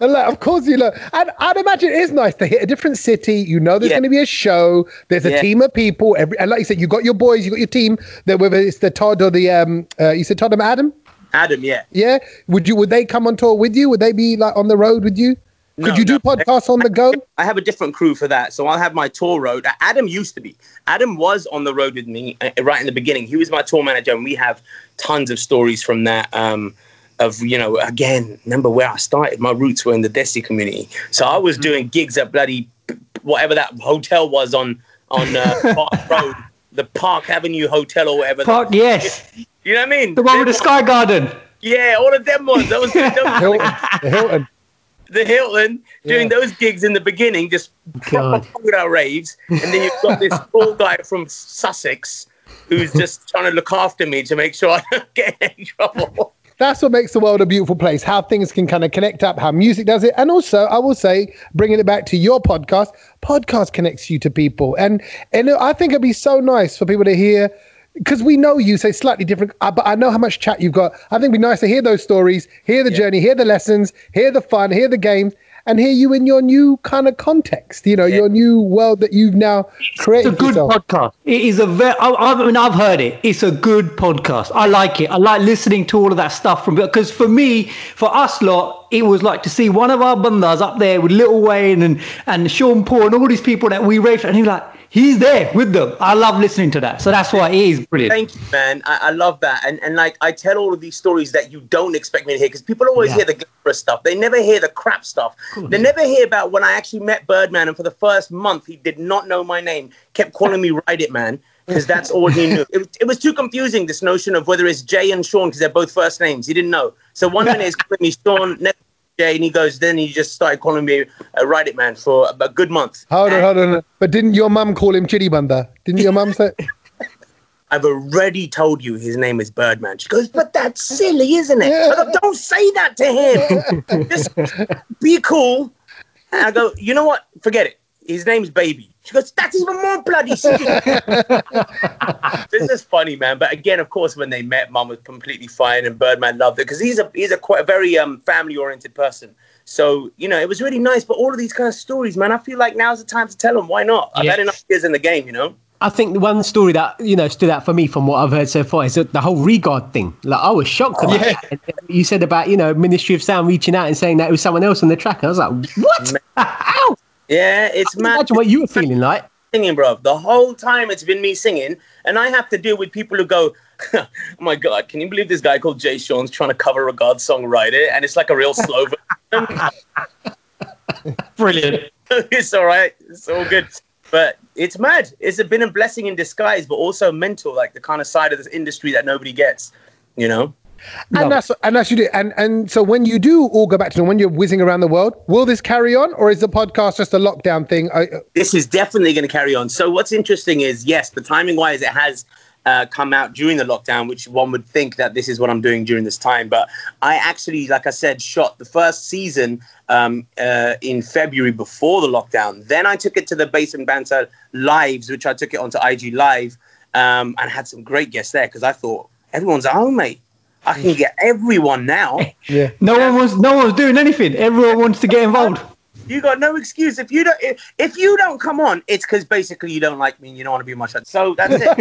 And like, of course you know. And I'd imagine it is nice to hit a different city. You know there's Yeah. going to be a show. There's a Yeah. team of people. Every, and like you said, you got your boys, you got your team. That whether it's the Todd or the um, uh, you said Todd and Adam. Adam, yeah. Yeah. Would you? Would they come on tour with you? Would they be like on the road with you? Could No, you do no. podcasts on the go? I have a different crew for that. So I'll have my tour road. Adam used to be. Adam was on the road with me uh, right in the beginning. He was my tour manager, and we have tons of stories from that. Um, of, you know, again, remember where I started? My roots were in the Desi community. So I was doing gigs at bloody whatever that hotel was on, on uh, Park Road, the Park Avenue Hotel or whatever. Park, yes. You know what I mean? The one with the Sky Garden. Yeah, all of them ones. Those, those, Hilton, the Hilton. the Hilton, doing Yeah. those gigs in the beginning, just God. proper out raves. And then you've got this tall guy from Sussex who's just trying to look after me to make sure I don't get in any trouble. That's what makes the world a beautiful place, how things can kind of connect up, how music does it. And also, I will say, bringing it back to your podcast, podcast connects you to people. And and I think it'd be so nice for people to hear, because we know you say slightly different, uh, but I know how much chat you've got. I think it'd be nice to hear those stories, hear the Yeah. journey, hear the lessons, hear the fun, hear the games, and hear you in your new kind of context, you know, Yeah. your new world that you've now It's created a good yourself. podcast. It is a very. I, I mean, I've heard it. It's a good podcast. I like it. I like listening to all of that stuff from because for me, for us lot, it was like to see one of our bandas up there with Lil Wayne and and Sean Paul and all these people that we rave, and he's like, he's there with them. I love listening to that. So that's why it is brilliant. Thank you, man. I, I love that. And and like I tell all of these stories that you don't expect me to hear, because people always Yeah. hear the glamorous stuff. They never hear the crap stuff. They never hear about when I actually met Birdman, and for the first month he did not know my name, kept calling me Ride It Man, because that's all he knew. It, it was too confusing, this notion of whether it's Jay and Sean, because they're both first names. He didn't know. So one minute he's calling me Sean, next Jay, and he goes, then he just started calling me uh, Ride It Man for a, a good month. Hold on, hold on. But didn't your mum call him Chidi Banda? Didn't your mum say? I've already told you his name is Birdman. She goes, but that's silly, isn't it? I go, don't say that to him. Just be cool. And I go, you know what? Forget it. His name's Baby. She goes, that's even more bloody silly. This is funny, man. But again, of course, when they met, Mum was completely fine, and Birdman loved it because he's a he's a quite a very um family-oriented person. So, you know, it was really nice. But all of these kind of stories, man, I feel like now's the time to tell them. Why not? I've Yeah. had enough years in the game, you know? I think the one story that, you know, stood out for me from what I've heard so far is the whole Regard thing. Like, I was shocked about Yeah. it. You said about, you know, Ministry of Sound reaching out and saying that it was someone else on the track. And I was like, what? How? Yeah, it's mad. Imagine what you were feeling like. Singing, bro. The whole time it's been me singing, and I have to deal with people who go, oh my God, can you believe this guy called Jay Sean's trying to cover a God song, Write It? And it's like a real slow version. Brilliant. It's all right. It's all good. But it's mad. It's been a blessing in disguise, but also mental, like the kind of side of this industry that nobody gets, you know? And that's and that's you do. And and so when you do all go back to when you're whizzing around the world, will this carry on, or is the podcast just a lockdown thing? I, This is definitely going to carry on. So what's interesting is, yes, the timing wise, it has uh, come out during the lockdown, which one would think that this is what I'm doing during this time. But I actually, like I said, shot the first season um, uh, in February before the lockdown. Then I took it to the Bass and Banter Lives, which I took it onto I G Live, um, and had some great guests there because I thought everyone's at home, mate. I can get everyone now. yeah. No one was. No one was doing anything. Everyone wants to get involved. You got no excuse if you don't. If, if you don't come on, it's because basically you don't like me and you don't want to be my shot. So that's it,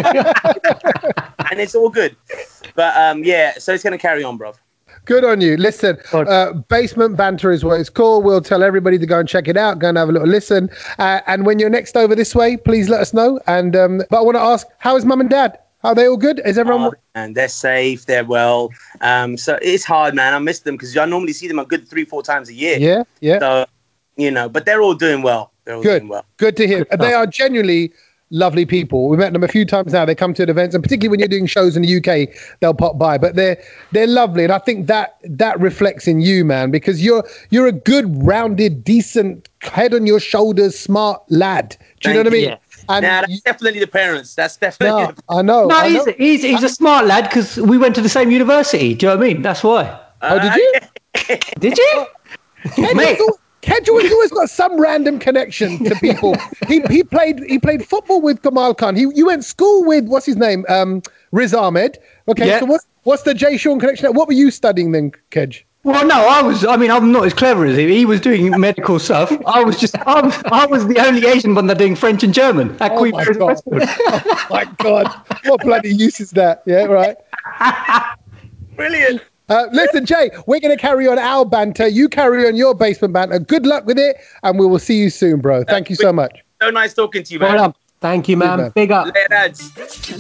and it's all good. But um, yeah, so it's gonna carry on, bro. Good on you. Listen, uh, Basement Banter is what it's called. We'll tell everybody to go and check it out. Go and have a little listen. Uh, and when you're next over this way, please let us know. And um, but I want to ask, how is mum and dad? Are they all good? Is everyone? Oh, and they're safe. They're well. Um, so it's hard, man. I miss them because I normally see them a good three, four times a year. Yeah, yeah. So you know, but they're all doing well. They're all Good. doing well. Good to hear. They are genuinely lovely people. We met them a few times now. They come to the events, and particularly when you're doing shows in the U K, they'll pop by. But they're they're lovely, and I think that that reflects in you, man, because you're you're a good, rounded, decent, head on your shoulders, smart lad. Do you know what I Thank mean? you. And Nah, that's definitely the parents. That's definitely. no, I know. No, I he's, know. he's he's a smart lad because we went to the same university. Do you know what I mean? That's why. Oh, did you? Did you? Mate. Kedge always got some random connection to people. he he played he played football with Kamal Khan. He you went school with what's his name? Um, Riz Ahmed. Okay, Yeah. so what's what's the Jay Sean connection? What were you studying then, Kedge? Well, no, I was. I mean, I'm not as clever as him. He was doing medical stuff. I was just. I was, I was the only Asian one that doing French and German at Oh Queen my Mary's God. Westwood. Oh my God. What bloody use is that? Yeah, right. Brilliant. Uh, listen, Jay, we're going to carry on our banter. You carry on your basement banter. Good luck with it, and we will see you soon, bro. Thank you so much. So nice talking to you, man. Well done. Thank you, man. man. Big up. Later, lads.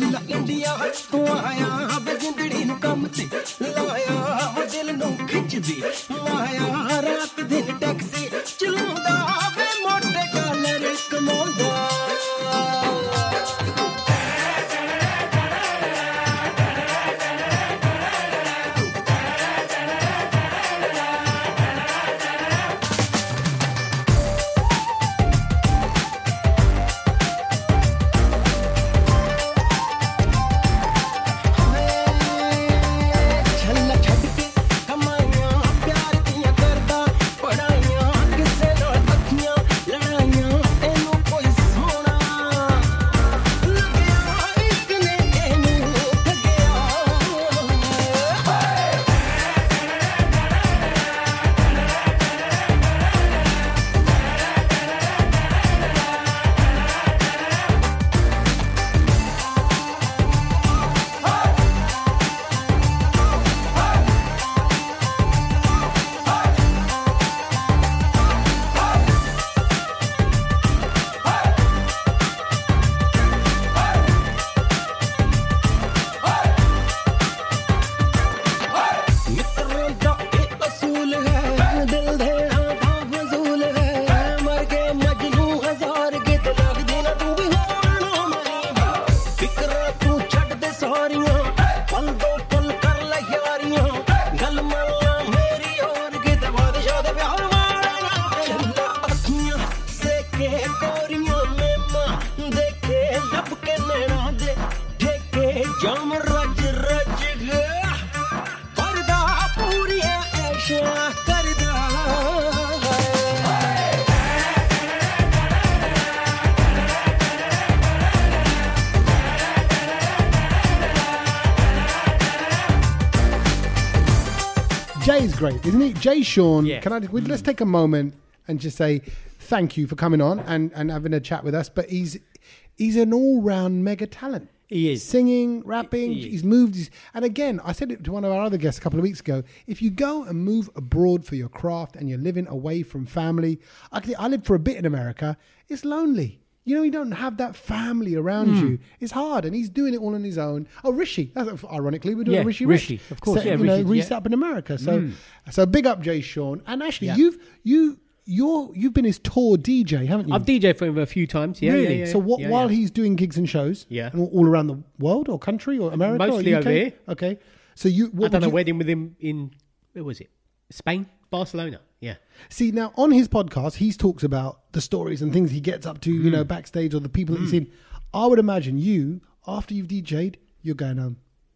Jay's great, isn't he? Jay Sean, Yeah. can I? we- Let's take a moment and just say thank you for coming on and, and having a chat with us. But he's he's an all round mega talent. He is. Singing, rapping, He is. he's moved. He's, and again, I said it to one of our other guests a couple of weeks ago. If you go and move abroad for your craft and you're living away from family, actually, I lived for a bit in America. It's lonely. You know, you don't have that family around Hmm. you. It's hard, and he's doing it all on his own. Oh, Rishi, that's ironically we're doing Yeah, a Rishi, Rishi, Rich. of course, So, yeah, you know, Rishi, Reese yeah. up in America. So, Mm. so big up Jay Sean. And actually, Yeah. you've you you're you've been his tour D J, haven't you? I've D J'd for him a few times. Yeah, really? yeah, yeah. So what, yeah, while yeah. he's doing gigs and shows, Yeah. and all around the world or country or America Mostly or U K? over here. Okay. So you what I've done would a you- wedding with him in, where was it? Spain? Barcelona. Yeah. See, now on his podcast, he talks about the stories and things he gets up to, you Mm. know, backstage or the people that he's in. I would imagine you, after you've D J'd, you're going home.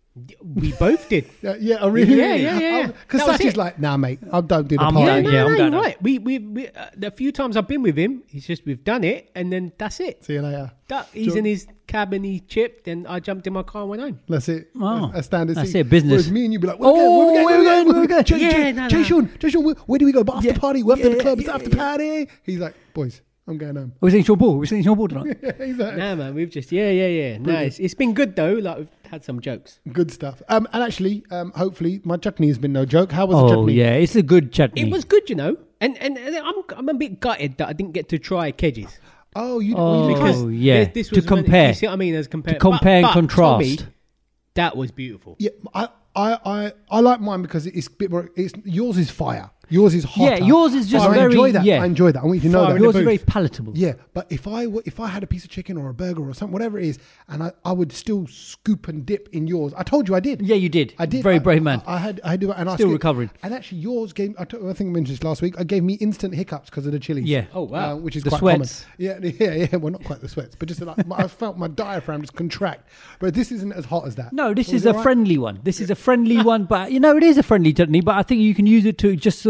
We both did. Yeah, yeah, oh, really? Yeah, yeah, yeah, yeah. Because That was Sachi's it. like, nah, mate, I don't do the I'm party. going, No, yeah, no, I'm no, going you're home. right. We, we, we uh, the few times I've been with him, it's just we've done it, and then that's it. See you later. That, he's Sure. in his cab and he chipped, and I jumped in my car and went home. That's it. Wow. A standard That's scene. it, business. Whereas me and you be like, where Oh, we going? where we going? Where we going? Jay, Yeah, Jay, no, Jay no. Sean, Jay Sean, where, where do we go? But after Yeah, party, we're after the yeah, club, it's yeah, after yeah. party. He's like, boys, I'm going home. Are we singing Sean Paul? Are we singing Sean Paul tonight? He's like, Nah, man, we've just, yeah, yeah, yeah. No, it's, it's been good though. Like, we've had some jokes. good stuff. Um, and actually, um, hopefully, my chutney has been no joke. How was the Oh, chutney? yeah, it's a good chutney. It was good, you know. And, and, and I'm, I'm a bit gutted that I didn't get to try Kedges. Oh, you Oh, you Because tried- yeah. this, this To was when- compare. you see what I mean? As compared, To compare but, and but contrast. Tommy, that was beautiful. yeah. I, I, I, I like mine because it's a bit more. It's yours is fire. Yours is hotter. Yeah, yours is just I very- enjoy that. yeah. I enjoy that. I want you to know Fire that. in the Yours is booth. very palatable. Yeah, but if I w- if I had a piece of chicken or a burger or something, whatever it is, and I, I would still scoop and dip in yours. I told you I did. Yeah, you did. I did. Very I- brave man. I, I had I had to, and I Still skipped- recovering. And actually, yours gave. I, t- I think I mentioned this last week. I gave me instant hiccups because of the chilies. Yeah. Oh, wow. Uh, which is The quite sweats. common. Yeah, yeah, yeah. Well, not quite the sweats, but just like my- I felt my diaphragm just contract. But this isn't as hot as that. No, this Was is it a all right? friendly one. This is a friendly one, but you know, it is a friendly chutney, but I think you can use it to just sort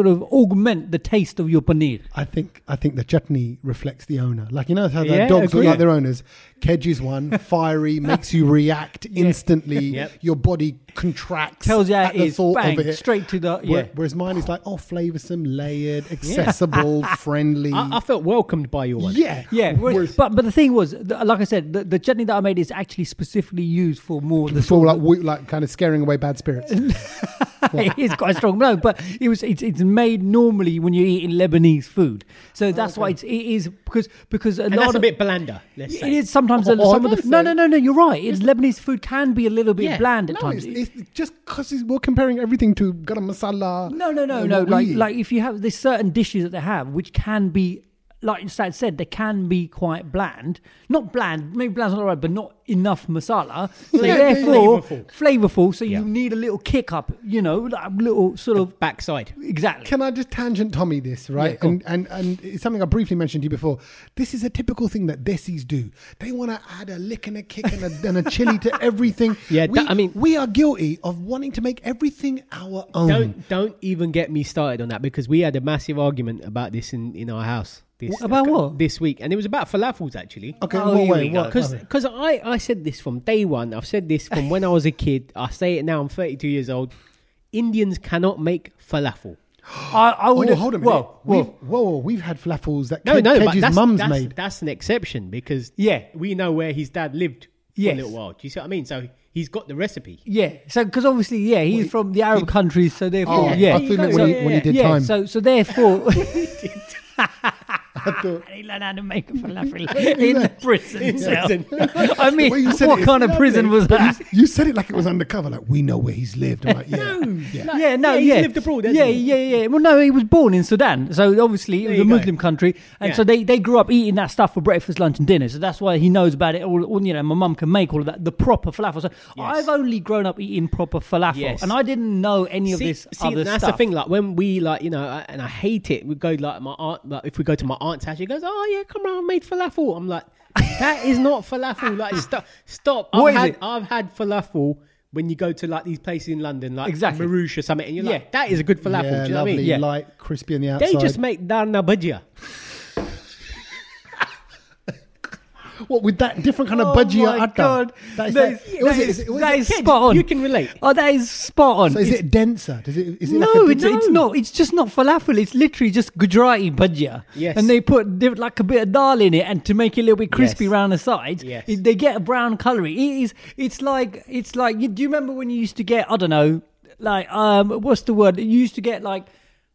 sort of augment the taste of your paneer. I think I think the chutney reflects the owner. Like, you know how the Yeah, dogs look agree. like their owners? Kedge is one, fiery, makes you react instantly. Yep. Your body contracts Tells you how at it the is, thought bang, of it. straight to the, yeah. Where- Whereas mine is like, oh, flavoursome, layered, accessible, friendly. I, I felt welcomed by your one. yeah. Yeah, whereas- Whereas- but but the thing was, the, like I said, the, the chutney that I made is actually specifically used for more the Before, sort like, of- we, like kind of scaring away bad spirits. it is quite strong. No, but it was it's, it's made normally when you're eating Lebanese food, so that's why it's, it is because because a And lot that's a of bit blander. Let's say. it is sometimes a, Oh, some of don't the no say. no no no you're right. It's Lebanese food can be a little bit Yeah. bland at No, times. it's, it's just because we're comparing everything to garam masala. No, no, no, and no. what we Like, eat. like if you have there's certain dishes that they have which can be, like Sad said, they can be quite bland. Not bland, maybe bland's not right, but not enough masala. So Yeah, therefore, flavourful. flavorful. So Yeah. you need a little kick up, you know, like a little sort of Backside. exactly. Can I just tangent Tommy this, right? Yeah, go and, and and it's something I briefly mentioned to you before. This is a typical thing that Desis do. They want to add a lick and a kick and a, and a chili to everything. Yeah, we, that- I mean- we are guilty of wanting to make everything our own. Don't don't even get me started on that, because we had a massive argument about this in, in our house. This, Wh- about what? This week, and it was about falafels actually. Okay, Oh, what here way? we go. What? Because Okay. I, I said this from day one. I've said this from when I was a kid. I say it now. I'm thirty-two years old. Indians cannot make falafel. I, I would. Oh, hold on a minute. Well, we've, well, whoa, whoa, we've had falafels that No, Ked, no, but Kedge's that's, mum's that's, made. that's an exception, because Yeah. we know where his dad lived for Yes. a little while. Do you see what I mean? So he's got the recipe. yeah. So because obviously, yeah, he's from the Arab countries, so therefore, Oh, yeah. I thought you meant So- when, he, when he did yeah, time. so so therefore, I thought- he learned how to make a falafel in the prison cell. prison. I mean, way you said what it is kind of prison was that? you said it like it was undercover, like we know where he's lived. I'm like, yeah, yeah. Yeah, no, Yeah, he's yeah, lived abroad, hasn't yeah, he? yeah, yeah. Well, no, he was born in Sudan, so obviously it was There a you go. Muslim country, and Yeah. so they, they grew up eating that stuff for breakfast, lunch, and dinner. So that's why he knows about it. All, all you know, my mum can make all of that, the proper falafel. So I've only grown up eating proper falafel, Yes. and I didn't know any of See, this see other that's stuff. the thing. Like when we like, you know, I- and I hate it. We go like my aunt. Like if we go to my aunt's house, she goes, "Oh yeah, come around, I made falafel." I'm like, that is not falafel. Like stop, stop. I've What is had, it? I've had falafel when you go to like these places in London, like Exactly. Marouche or something, and you're Yeah. like, that is a good falafel. Yeah, Do you know lovely, what I mean? Yeah. light, crispy on the outside. They just make darna bhajia. What, with that different kind of Oh budgie my atta? God. That is, That that, is- was that it- is- is it- was that it- is Kids, spot on. You can relate. Oh, that is spot on. so is It's- it denser? Does it? Is it no, like a, it's, it's not. It's just not falafel. It's literally just Gujarati bhajia. Yes. And they put diff- like a bit of dal in it, and to make it a little bit crispy Yes. around the sides, Yes. it- they get a brown colour. It is. It's like. It's like. You, do you remember when you used to get? I don't know. Like um, what's the word? You used to get like,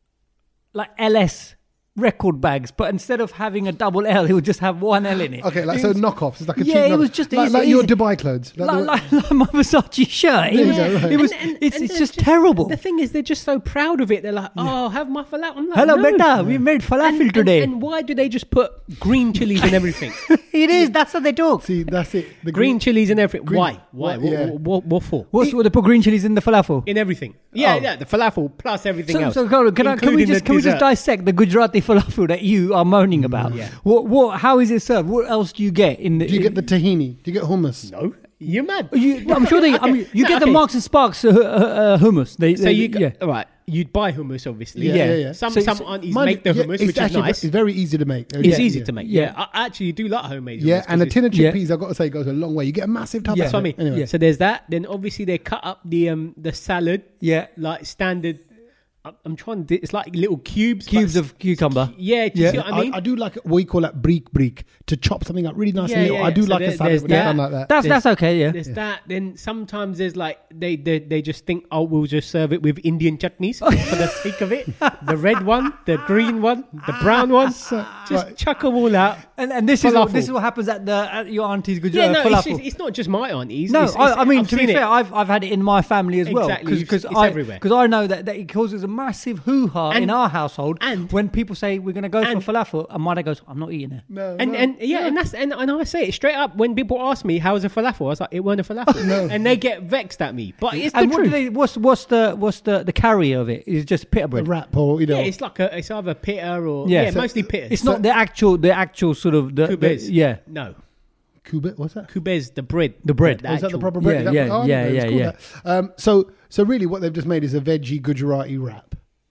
like L S record bags, but instead of having a double L, it would just have one L in it. Okay, like It so was- knockoffs. It's like a Yeah, cheap it was knockoff. just like, easy- like your easy. Dubai clothes. Like Like, the- like, like my Versace shirt. It There you was, go, right. it was And- and- it's, and it's they're just terrible. The thing is, they're just so proud of it. They're like, "Oh, have my falafel." I'm like, Hello, no. beta. We made falafel And- today. And, and why do they just put green chilies and everything? It is. That's how they talk. See, that's it. The green chilies and everything. Green- Why? Why? what- What, yeah. what, what for? What's what they put green chilies in the falafel? In everything. Yeah, Oh. yeah. The falafel plus everything So, else. so hold on, can, I, can we including just the can we just dessert. dissect the Gujarati falafel that you are moaning about? Yeah. What what? How is it served? What else do you get in the? Do you get the tahini? Do you get hummus? No, you're mad. You, I'm sure they. I mean, you No, get the okay. Marks and Sparks uh, uh, uh, hummus. They, So they, you go, yeah. all right? You'd buy hummus, obviously. Yeah, yeah, yeah. Some So- some so- aunties Mind make the you, yeah, hummus, it's which is actually nice. it's very easy to make. It's Yeah, easy yeah. to make. Yeah. Yeah, I I actually do like homemade. Yeah, hummus and a 'cause tin of Yeah. chickpeas, I've got to say, goes a long way. You get a massive tub. Yeah. That's what I mean. Anyway. Yeah. So there's that. Then obviously they cut up the um the salad. Yeah. Like standard. I- I'm trying to. do- It's like little cubes. but Cubes it's- of cucumber. Yeah. Do you Yeah. see what I mean? I, do like what we call that break break to chop something up really nice Yeah, and little. yeah, I do yeah. So like there- a salad there's when it's that. done like that. That's There's- that's okay. Yeah. There's that. Then sometimes there's like they, they they just think, oh, we'll just serve it with Indian chutneys for the sake of it. The red one, the green one, the brown one. Just right. chuck them all out. And and this is what, Falafel. this is what happens at the at your auntie's Yeah, Gujarati no, it's, falafel. it's, it's not just my aunties. No, It's- I, it's- I mean I've to be seen fair, it. I've I've had it in my family as well Exactly, you've- because it's I everywhere. because I know that, that it causes a massive hoo ha And- in our household. and- when people say we're going to go and- for falafel, and my dad goes, "I'm not eating it." No, And no. and yeah, and that's and, and I say it straight up when people ask me how's a falafel, I was like, it weren't a falafel, and they get vexed at me. But it's the And what do truth. they? What's what's the what's the the carrier of it? Is it just pita a bread? wrap or you know. yeah, it's like a it's either pita or Yeah. yeah, So mostly pita. It's not the actual the actual sort of the, the kubez. yeah. no Kubet, what's that? kubez, the bread, The bread. Oh, is that the actual- proper bread? Yeah, Is that- yeah, oh, I didn't yeah, know it was yeah, called that. Um, so, so really, what they've just made is a veggie Gujarati wrap.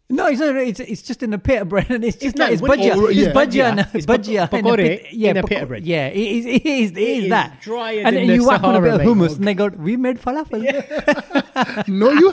No, it's, not, it's it's just in a pita bread, and it's just no, like, it's what do you- bhajia. Oh, It's yeah. bhajia and It's bhajia bak- and a bakore pit- yeah, in a bako- pita bread. Yeah, it is. It is. It is is that drier and than then the you whack on a bit Sahara, of mate. hummus, and they go, "We made falafel." No, you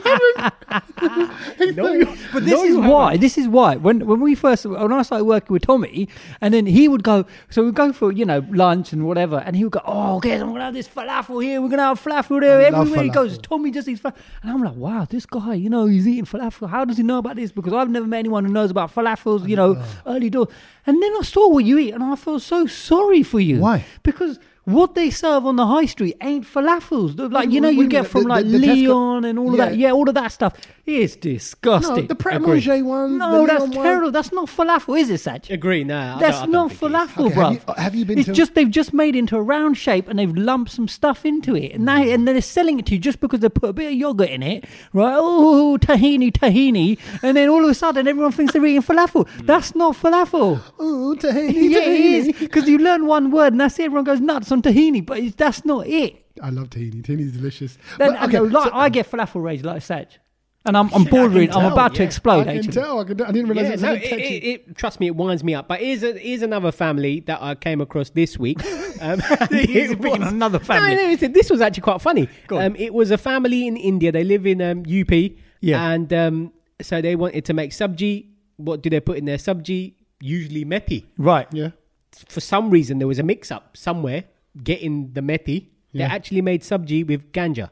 haven't. No, you- But this no, is you why. haven't. This is why. When when we first when I started working with Tommy, and then he would go. So we'd go for you know lunch and whatever, and he would go, "Oh, okay, I'm gonna have this falafel here. We're gonna have falafel there." I love Everywhere he goes, falafel. Tommy just eats falafel, and I'm like, "Wow, this guy, you know, he's eating falafel. How does he know about this? Because I've never met anyone who knows about falafels. You know, early doors." And then I saw what you eat, and I feel so sorry for you. Why? Because what they serve on the high street ain't falafels. They're Like you know, What do you you get mean? from The- like the- the Tesco- Leon and all of that. Yeah. Yeah, all of that stuff. It's disgusting. No, the Pret a Agree. Manger ones, No, the that's Leon ones. terrible. That's not falafel, is it, Saj? Agree, no. I That's don't, I not don't think it is. falafel, Okay, bro. have you- have you been It's to- just they've just made it into a round shape and they've lumped some stuff into it, and now and then they're selling it to you just because they put a bit of yogurt in it, right? Oh, tahini, tahini, and then all of a sudden everyone thinks they're eating falafel. That's not falafel. Ooh, tahini, Yeah, it tahini. is because you learn one word and that's it. Everyone goes nuts on tahini, but it's, that's not it. I love tahini. Tahini's delicious. Then, But, okay, okay, like, so- I get falafel raised like Saj, and I'm I'm Yeah, I can bordering. I'm tell, about to yeah. explode. I can actually. tell. I, can, I didn't realize Yeah, it was no, a it, touchy. it, it, trust me, it winds me up. But here's, a, here's another family that I came across this week. Um, He's it picking was- another family. No, no, it's- this was actually quite funny. Go on. Um, it was a family in India. They live in um, U P. Yeah. And um, so they wanted to make sabji. What do they put in their sabji? Usually methi. Right. Yeah. For some reason, there was a mix-up somewhere getting the methi. They Yeah. actually made sabji with ganja.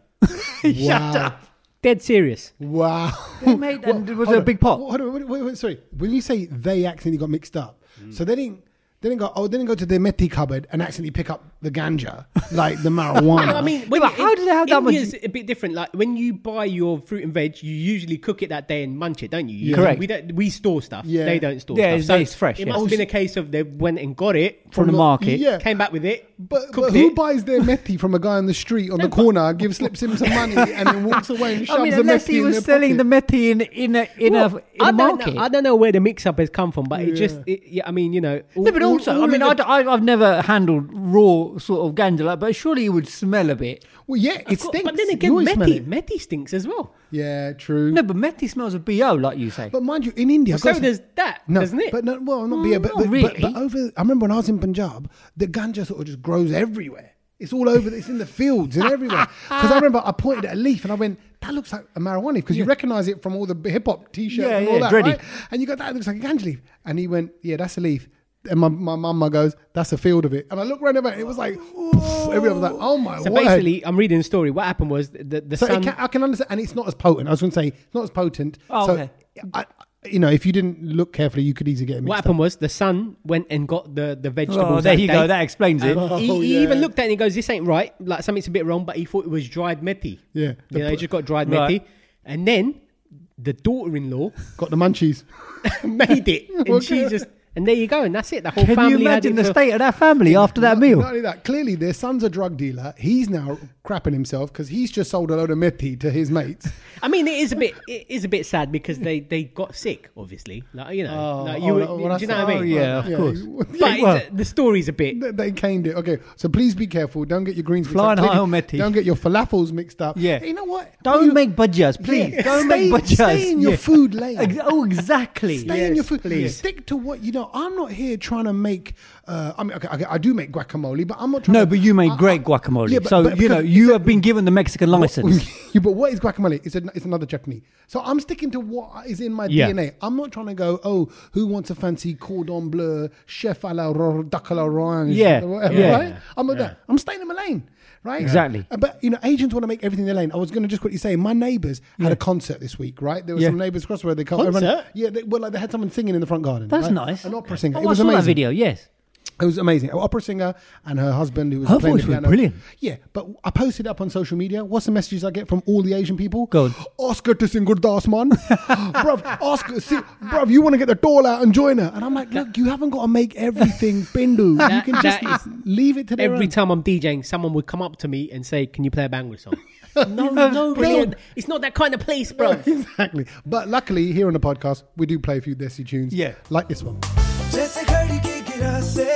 Shut up. Dead serious. Wow. They made- and was hold it a on. big pot? Hold on, wait, wait, wait, sorry. When you say they accidentally got mixed up, Mm. so they didn't. They didn't go. Oh, they didn't go to their methi cupboard and accidentally pick up the ganja, like the marijuana. No, I mean, when but you- how do they have that much- India's a bit different. Like when you buy your fruit and veg, you usually cook it that day and munch it, don't you? You- Correct. We don't. We store stuff. Yeah. They don't store Yeah, stuff. it's- So it's fresh, It yeah. must have been a case of they went and got it From the the- market. yeah. came back with it, But, cooked but who it. buys their methi from a guy on the street on the corner, gives slips him some money, and then walks away and shoves I mean, the unless methi he in was their selling pocket? the methi in in a in Well, a in I a don't market. know. I don't know where the mix-up has come from, but it just, it, yeah. I mean, you know. all- No, but all- also, all I mean, of I, the- d- I, have never handled raw sort of ganja, like, but surely it would smell a bit. Well, yeah, it Of course, stinks. But then You again, always smell methi, it. methi stinks as well. Yeah, true. No, but methi smells of B O, like you say. But mind you, in India, I've So got some- does that, no, doesn't it? But no, well, not Mm, beer, but, not but, but, really. but over. I remember when I was in Punjab, the ganja sort of just grows everywhere. It's all over. It's in the fields and everywhere. Because I remember I pointed at a leaf and I went, "That looks like a marijuana leaf," because you recognise it from all the hip hop t-shirts Yeah, and all yeah, that, dready. right? And you go, "That looks like a ganja leaf," and he went, "Yeah, that's a leaf." And my my mama goes, "That's a field of it." And I looked around and it was like, oof, everyone was like, "Oh my So word." basically, I'm reading the story. What happened was the the So son. it can, I can understand, and it's not as potent. I was going to say it's not as potent. Oh, so, okay. I, you know, if you didn't look carefully, you could easily get it mixed What up. happened was the son went and got the, the vegetables. Oh, there that you day. go. That explains it. Oh, he, he yeah. even looked at it and he goes, "This ain't right. Like something's a bit wrong." But he thought it was dried methi. Yeah. you know, he just got dried Right. methi, and then the daughter-in-law Got the munchies. made it, and she Okay. just and there you go, and that's it. The whole Can family you had imagine it the for- state of that family after that Not- meal? Not only that, clearly their son's a drug dealer. He's now crapping himself because he's just sold a load of methi to his mates. I mean, it is a bit, it is a bit sad because they, they got sick, obviously. Like you know, Oh, like oh, you, no, well, do you that's- know what I oh, mean? yeah, of course. But Yeah, well- it's, uh, the story's a bit. They- They caned it. Okay, so please be careful. Don't get your greens mixed Flying up. high Clearly, on methi. Don't get your falafels mixed up. Yeah. Hey, you know what? Don't You- make budgers, please. Yeah. Don't stay, make budgers. Stay in your Yeah. food lane. Ex- Oh, exactly. Stay in your Yes, food. please. Stick to what you know. I'm not here trying to make. Uh, I mean, okay, okay, I do make guacamole, but I'm not trying. No, to, but you make I- great I- guacamole. Yeah, but- so, but you know, because you it's have a- been given the Mexican license. Yeah, but what is guacamole? It's, a, it's another chutney. So I'm sticking to what is in my Yeah. D N A. I'm not trying to go, oh, who wants a fancy cordon bleu, chef à la ro- duck à l'orange, Yeah, or whatever, yeah. right? I'm not that. I'm staying in my lane, right? Exactly. Uh, But, you know, Asians want to make everything their lane. I was going to just quickly say, my neighbours had a concert this week, right? There were Yeah. some neighbours across the road. They come, Concert? everyone- yeah, they, well, like they had someone singing in the front garden. That's right? nice. An opera singer. Oh, it was I saw amazing. that video, yes. It was amazing. An opera singer and her husband who was Her playing voice the was piano. brilliant. Yeah, but I posted it up on social media. What's the messages I get from all the Asian people? Go on. Oscar to sing Gurdas, man. Bruv, Oscar, see, bruv, you want to get the doll out and join her. And I'm like, look, you haven't got to make everything bindu. you That- can just that is- leave it to their Every own. time I'm DJing, someone would come up to me and say, "Can you play a Bangla song?" no, no, brilliant. no, it's not that kind of place, bro. Exactly. But luckily, here on the podcast, we do play a few Desi tunes. Yeah. Like this one. जैसे घड़ी की गिरा से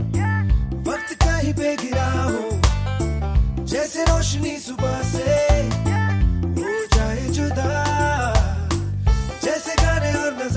वक्त कहीं पे गिरा हो जैसे रोशनी सुबह से हो जाए जुदा जैसे गाने और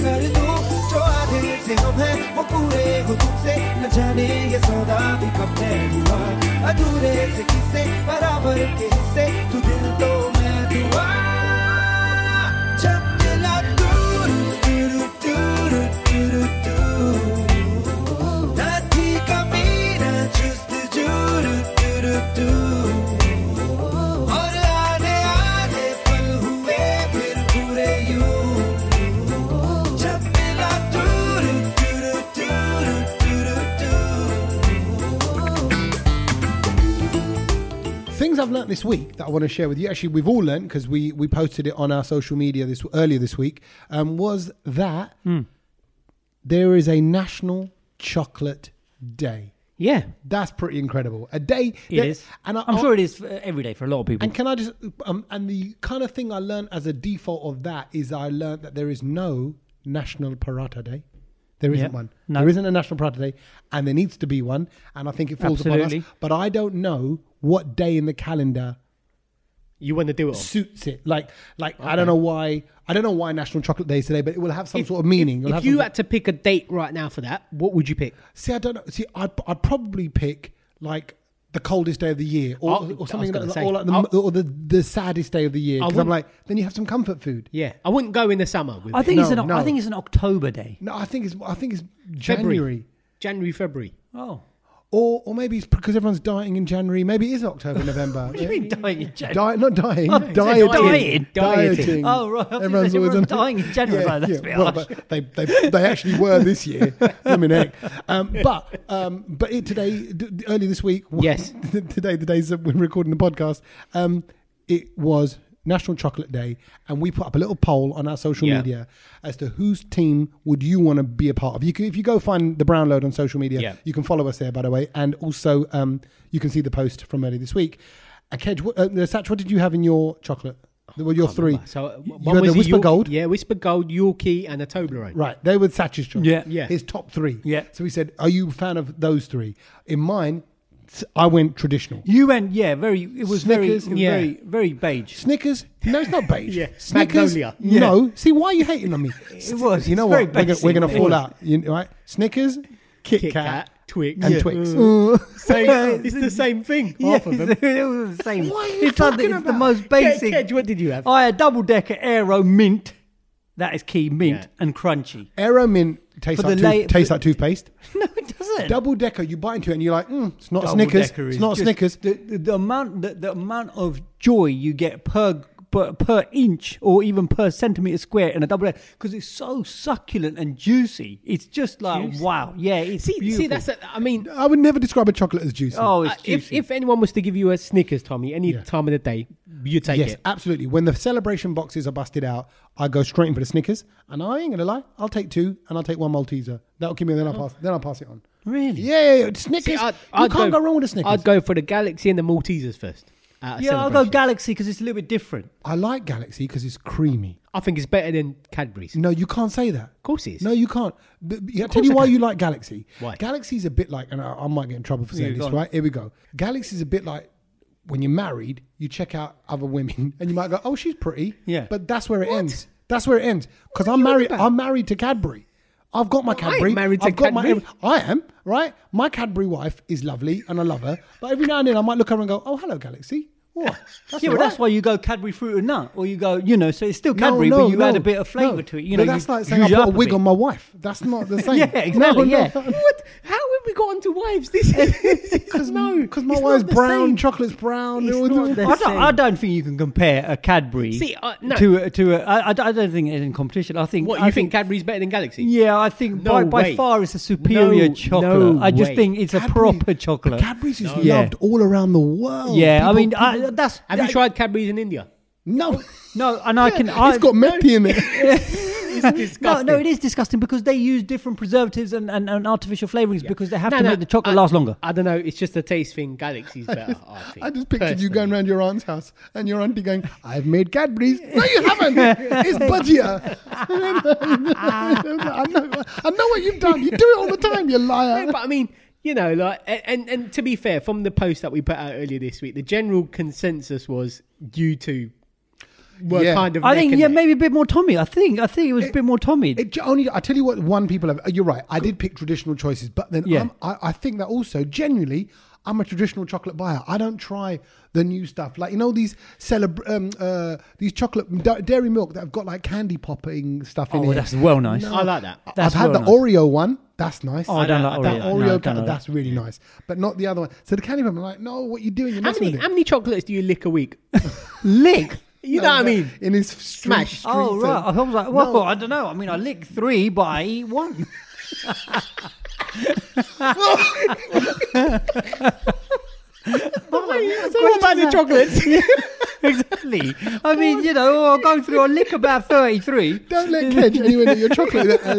कर दूं जो आधे से हम हैं वो पूरे हो तुमसे न जाने ये सौदा भी कब तय हुआ अधूरे से किससे बराबर के हिस्से तू दिल तो मैं दुआ जब मिला दूर दूर दूर दूर दूर ना थी कमी ना जुस्तजू दूर दूर और आने आने पल हुए फिर पूरे यूं जब मिला दूर दूर दूर दूर दूर Things I've learnt this week that I want to share with you. Actually, we've all learnt because we we posted it on our social media this earlier this week. Um, was that there is a National Chocolate Day. Yeah. That's pretty incredible. A day. It that- is. and I, I'm I- sure it is for every day for a lot of people. And can I just um, and the kind of thing I learned as a default of that is I learned that there is no National Paratha Day. There isn't Yeah. one. No. There isn't a National Paratha Day, and there needs to be one. And I think it falls upon Absolutely. us. But I don't know what day in the calendar You want to do it on? suits it. Like, like I don't know why. I don't know why National Chocolate Day is today, but it will have some If- sort of meaning. It'll If have you some- had to pick a date right now for that, what would you pick? see, I don't know. See, I'd, I'd probably pick like the coldest day of the year, or, Oh, I or was something gonna like, say, or, like the, I'll- or the the saddest day of the year. I Because I'm wouldn't- like, then you have some comfort food. Yeah, I wouldn't go in the summer. With I it. think No, it's an no. I think it's an October day. No, I think it's I think it's February. January. January, February. Oh, Or, or maybe it's because everyone's dieting in January. Maybe it is October, November. what do you mean dying in January? Diet, not dying. Oh, dieting. dying. Dieting. Oh, right. I think Everyone's everyone's always on- dying in January. Right, that's a bit well, harsh. but they, they they actually were this year. I mean, heck. Um, but um, but it today, d- d- early this week. Yes. today, the days that we're recording the podcast. Um, it was National Chocolate Day, and we put up a little poll on our social Yeah. media as to whose team would you want to be a part of. You can, if you go find the Brown Load on social media, Yeah. you can follow us there, by the way, and also um, you can see the post from early this week. Uh, Kedge, what, uh, Satch, what did you have in your chocolate? Well, your three. So uh, you one had was the a Whisper York- Gold. Yeah, Whisper Gold, Yorkie, and a Toblerone. Right, they were Satch's chocolate. Yeah. Yeah. His top three. Yeah. So we said, are you a fan of those three? In mine, s- I went traditional. You went, yeah, very. It was Snickers, very, yeah. very, very beige. Snickers? No, it's not beige. Yeah. Snickers? Magnolia. No. See, why are you hating on me? It was. You know It's what? very We're, go- we're going to basic. fall It out. You, right? Snickers, Kit, Kit Kat, Kat, Twix. and Yeah. Twix. Same, it's the same thing. Half of them. it was the same. What are you it's like the, talking it's the about? most Kedge, basic. Kedge, what did you have? I had double decker aero mint. That is key, mint Yeah. and crunchy. Aero Mint tastes, For like, the tooth- late- tastes for- like toothpaste. No, it doesn't. Double Decker, you bite into it and you're like, mm, it's not Double Snickers. Decker It's is not just- Snickers. The, the, the amount, the, the amount of joy you get per per, per inch or even per centimeter square in a double decker because it's so succulent and juicy. It's just like Juicy. wow, yeah. It's See, beautiful. see, that's. A, I mean, I would never describe a chocolate as juicy. oh, it's uh, if juicy. if anyone was to give you a Snickers, Tommy, any Yeah. time of the day, you take yes, it. absolutely. When the celebration boxes are busted out, I go straight in for the Snickers, and I ain't gonna lie, I'll take two, and I'll take one Malteser. That'll give me. Then I'll pass. Then I'll pass it on. really? Yeah, yeah, yeah. Snickers. See, I'd- you I'd can't go, wrong with a Snickers. I'd go for the Galaxy and the Maltesers first. at a Yeah, I'll go celebration. Galaxy because it's a little bit different. I like Galaxy because it's creamy. I think it's better than Cadbury's. No, you can't say that. Of course it is. No, you can't. The, yeah, I'll tell course you I why can. you like Galaxy. Why? Galaxy's a bit like, and I, I might get in trouble for saying Yeah, go this, on. right? Here we go. Galaxy's a bit like when you're married, you check out other women and you might go, oh, she's pretty. Yeah. But that's where it ends. That's where it ends. Because I'm married. about? I'm married to Cadbury. I've got my Well, I ain't Cadbury. married to I've got Cadbury. my. I am right. My Cadbury wife is lovely and I love her. But every now and then I might look over and go, oh, hello, Galaxy. Oh, that's Yeah, all but that's right. why you go Cadbury fruit and nut, or you go, you know, so it's still Cadbury, no, but you no, add a bit of flavour no. to it. You but know, that's you like saying I use it put up a wig bit. on my wife. That's not the same. Yeah, exactly, yeah. What? How have we got onto wives? This is Because no, because my it's wife's not the brown, same. chocolate's brown. It's they're all not doing- the I don't, I same. don't think you can compare a Cadbury See, uh, no. to a, to a. I, I I don't think it's in competition. I think. What I you think Cadbury's better than Galaxy? Yeah, I think No by, by way. far it's a superior No, chocolate. no I just way. think it's a Cadbury- proper chocolate. Cadbury's is Yeah. loved all around the world. Yeah, I People- mean, I, people- that's. Have you that- tried Cadbury's in India? no, No, and I can. I, it's got Methi in it. It's No, disgusting. no, it is disgusting because they use different preservatives and, and, and artificial flavourings because they have No, to no, make the chocolate I- last longer. I don't know. It's just a taste thing. Galaxy's better. I think. I just pictured you personally. going around your aunt's house and your auntie going, "I've made Cadbury's." No, you haven't. It's bhajia. I know. I know what you've done. You do it all the time. You liar. No, but I mean, you know, like, and, and and to be fair, from the post that we put out earlier this week, the general consensus was due to were Yeah. kind of. I neck think and yeah, neck. maybe a bit more Tommy. I think I think it was a bit more Tommy. It j- only I tell you what, one people have. You're right. I did pick traditional choices, but then Yeah. I'm, I, I think that also genuinely, I'm a traditional chocolate buyer. I don't try the new stuff, like you know these celebr- um, uh, these chocolate da- dairy milk that have got like candy popping stuff in Oh, it. that's well nice. I like that. That's I've had well the nice. Oreo one. That's nice. Oh, I don't like that Oreo. Oreo. No, I don't ca- like that's really nice, but not the other one. So the candy pop, I'm like, no, what you doing? You're How messing many, with how it. many chocolates do you lick a week? Lick. You No, know what I but mean? In his street, Smash. street Oh set. right. I was like, well, No. I don't know. I mean, I lick three, but I eat one. What about the chocolates? Exactly. I mean, you know, I'll go through. I'll lick about thirty-three. Don't let Kedge anywhere near your chocolate. I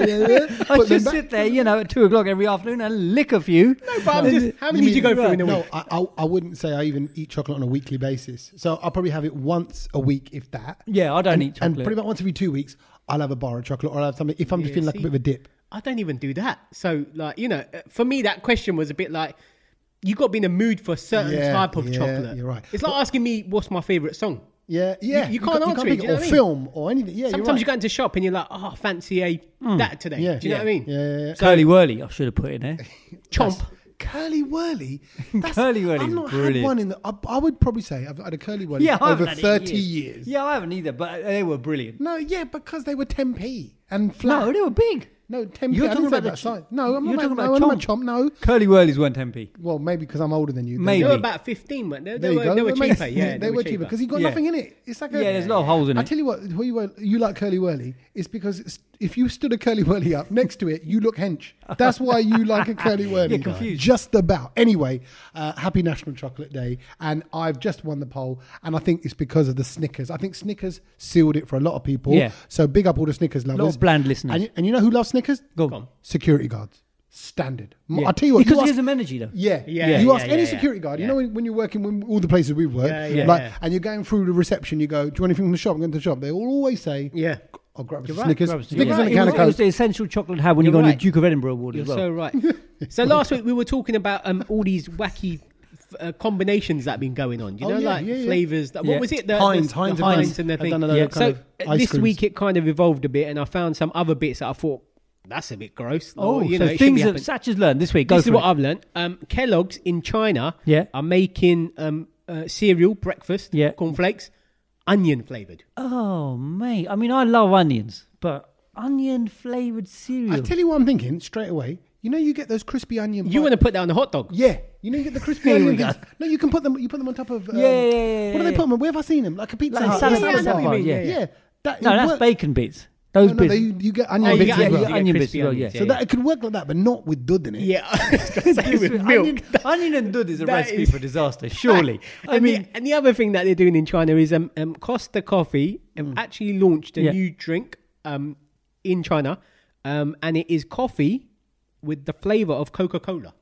Put them just back. sit there, you know, at two o'clock every afternoon and lick a few. But I'm just, how many did you go through in a no, week? I, I, I wouldn't say I even eat chocolate on a weekly basis. So I'll probably have it once a week, if that. Yeah, I don't and, eat chocolate. And probably about once every two weeks, I'll have a bar of chocolate or I'll have something if I'm just Yeah, feeling like a see. bit of a dip. I don't even do that. So, like, you know, for me, that question was a bit like, you got to be in the mood for a certain Yeah, type of yeah, chocolate. you're right. It's like asking me what's my favourite song. Yeah, yeah. you can't answer it, pick do you know or what I mean? film or anything. Yeah, Sometimes you're right. you go into shop and you're like, oh, I fancy a that today. Yeah, do you know what I mean? Yeah, yeah, yeah. Curly Whirly, I should have put in there. Chomp. Curly Whirly. That's- Curly Whirly's I've not brilliant. had one in the. I, I would probably say I've had a Curly Whirly Yeah, I haven't over had it in thirty years. Yeah, I haven't either, but they were brilliant. No, yeah, because they were ten p and flat. No, they were big. No, ten p. You're I didn't talking say about the about ch- size. No, I'm you're not talking about, about no, I'm not chomp. chomp. No. Curly Whirlies weren't ten p. Well, maybe because I'm older than you. Maybe. They were about fifteen, man. They, they, There you were, go. they were That makes- cheaper. Yeah, they, were cheaper because you got Yeah. nothing in it. It's like a, Yeah, there's a lot of holes in I it. tell you what, who you, were- you like Curly Whirly. It's because it's, if you stood a Curly Whirly up next to it, you look hench. That's why you like a Curly Whirly. Get confused. Just about. Anyway, uh, happy National Chocolate Day, and I've just won the poll, and I think it's because of the Snickers. I think Snickers sealed it for a lot of people. Yeah. So big up all the Snickers lovers. of bland listeners. And, you- and you know who loves Snickers? Go Go on. on. Security guards. Standard. Yeah. I'll tell you what. because you he ask- has some energy, though. yeah, Yeah, You yeah, ask yeah, any yeah. security guard. You Yeah. know when, when you're working with all the places we've worked, Yeah, yeah, like, yeah. and you're going through the reception. You go, "Do you want anything from the shop?" I'm going to the shop. They will always say, Yeah. "I'll grab You're some right, Snickers, grab a Snickers You're and right, a can of It was Coke." the essential chocolate to have when you You're go on the right. Duke of Edinburgh Award You're as well. so right. So last week we were talking about um, all these wacky uh, combinations that have been going on. You Oh, know, yeah, like yeah, yeah. flavors. That, Yeah. What was it? The, Heinz, the, Heinz the and Heinz Heinz and the have thing. done another Yeah. kind So of uh, ice this creams. week it kind of evolved a bit, and I found some other bits that I thought that's a bit gross. Oh, Or, you so know, it should things be that happening. Satch has learned this week. Go This for is what it. I've learned. Um, Kellogg's in China Yeah. are making um, uh, cereal breakfast, Yeah. cornflakes, onion flavored. Oh, mate. I mean, I love onions, but onion flavored cereal. I tell you what I'm thinking straight away. You know, you get those crispy onion. You bi- want to put that on a hot dog? Yeah, you know, you get the crispy Here we onion. go. things. No, you can put them. You put them on top of. Um, Yeah, yeah, yeah, What do they yeah. put them on? Where have I seen them? Like a pizza. Like Hut. salad Yeah, bars, salad bar. yeah. yeah. That, no, it that's work- bacon bits. Those No, no, bits. they, you get onion Oh, you bits get as onion- well. you get onion bits crispy as well, onions, yeah. So that it could work like that, but not with dud in it. Yeah, I was going to say with milk. Onion, onion and dud is a That recipe is- for disaster, surely. I and mean, the, and the other thing that they're doing in China is um, um Costa Coffee have actually launched a Yeah. new drink um in China, um and it is coffee with the flavor of Coca-Cola.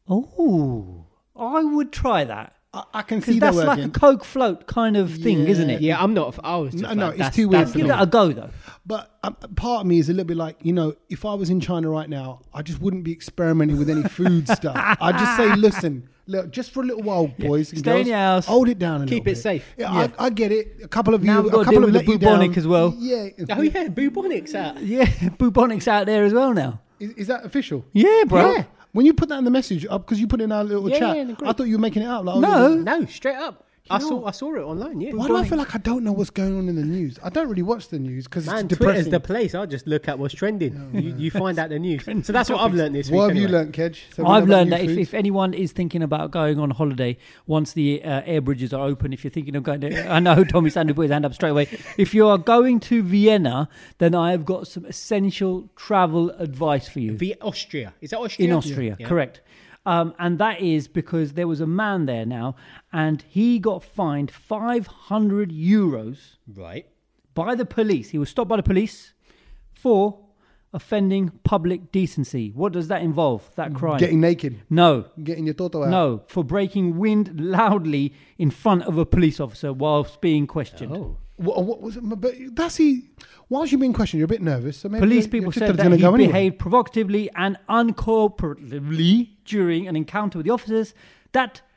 oh, I would try that. I, I can Because see that that's like working. a Coke float kind of thing, Yeah. isn't it? Yeah, I'm not. I was just No, like, no, it's that's- too weird that's for Give me. not- that a go, though. But um, part of me is a little bit like, you know, if I was in China right now, I just wouldn't be experimenting with any food stuff. I'd just say, listen, look, just for a little while, boys and Stay in girls, your house. hold it down a Keep little it bit. safe. Yeah, Yeah. I, I get it. A couple of Now you, we've a got to couple deal of with let the you down. bubonic as well. Yeah. Oh yeah, bubonics out. Yeah, bubonics out there as well now. Is, is that official? Yeah, bro. Yeah. When you put that in the message, because you put it in our little Yeah, chat, yeah, in the group. I thought you were making it up. Like, oh, No. yeah. No, straight up. I know- saw I saw it online. Yeah. Why do I feel like I don't know what's going on in the news? I don't really watch the news because it's Man, depressing. Twitter's the place. I just look at what's trending. you, you find out the news. So that's what I've learned this week. What have you anyway. learnt, Kedge? So we know I've about learned new that if, foods. if anyone is thinking about going on holiday once the uh, air bridges are open, if you're thinking of going to, I know Tommy Sandu put his hand up straight away. If you are going to Vienna, then I have got some essential travel advice for you. Via Austria. Is that Austria? In Austria, Yeah. correct. Um, and that is because there was a man there now, and he got fined five hundred euros Right. by the police. He was stopped by the police for offending public decency. What does that involve, that crime? Getting naked, no, getting your toto out. no, for breaking wind loudly in front of a police officer whilst being questioned. Oh. What, what was it? But that's he. Whilst you're being questioned, you're a bit nervous. So maybe Police you- people you just said thought that it's he gonna go anyway. behaved provocatively and uncooperatively during an encounter with the officers that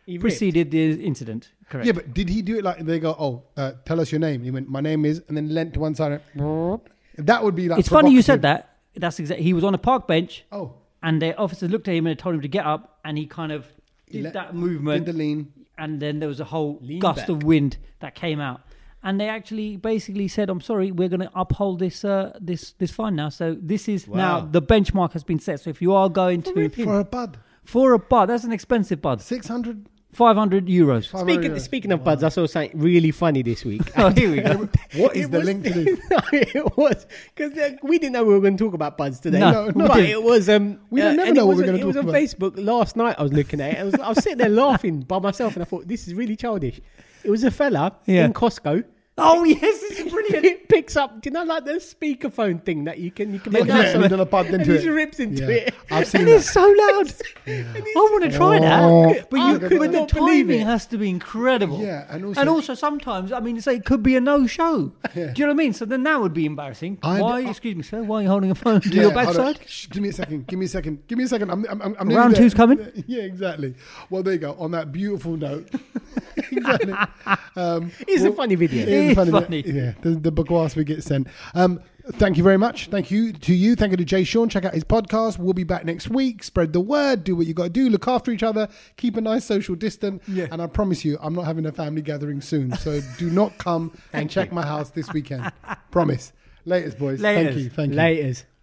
He ripped. preceded the incident. Correct. Yeah, but did he do it like they go, oh, uh, tell us your name? He went, my name is, and then leant to one side. And, that would be like. It's funny you said provocative. that. That's exactly. He was on a park bench. Oh. And the officers looked at him and told him to get up, and he kind of He did let- that movement. Did the lean. And then there was a whole Lean gust back. of wind that came out, and they actually basically said, "I'm sorry, we're going to uphold this uh, this this fine now." So this is now Wow. the benchmark has been set. So if you are going to For a bud. for a bud, that's an expensive bud, six hundred. five hundred euros. Speaking, speaking of buds, I saw something really funny this week. Oh, here we go. What is It the was- link to this? No, it was because we didn't know we were going to talk about buds today. No, No, no, but we didn't. it was. Um, We don't uh, never and know it what was, we're gonna It was talk on about. Facebook last night. I was looking at it. I was, I was sitting there laughing by myself, and I thought this is really childish. It was a fella Yeah. in Costco. Oh yes, this is brilliant. It picks up. Do you know like the speakerphone thing that you can you can Oh, make yeah, out and something- then a bud and into he it. just rips into Yeah. it. I've seen And that. it's so loud. I want to try Oh. that. But I you, could but the not believe timing it. has to be incredible. Yeah, and also- and also sometimes, I mean, say it could be a no-show. Do you know what I mean? So then that would be embarrassing. I- Why? I- excuse me, sir. Why are you holding a phone to Yeah, your hold on. backside? Shh, give me a second. Give me a second. Give me a second. I'm, I'm, I'm, I'm nearly Round there. two's coming. Yeah, exactly. Well, there you go. On that beautiful note. Exactly. Um, It's well, a funny video. It is It's funny. funny. Yeah, the, the bagwas we get sent. Um, thank you very much. Thank you to you. Thank you to Jay Sean. Check out his podcast. We'll be back next week. Spread the word. Do what you got to do. Look after each other. Keep a nice social distance. Yeah. And I promise you, I'm not having a family gathering soon. So do not come and check my house this weekend. Promise. Laters, boys. Thank Laters. you. Thank you. Laters.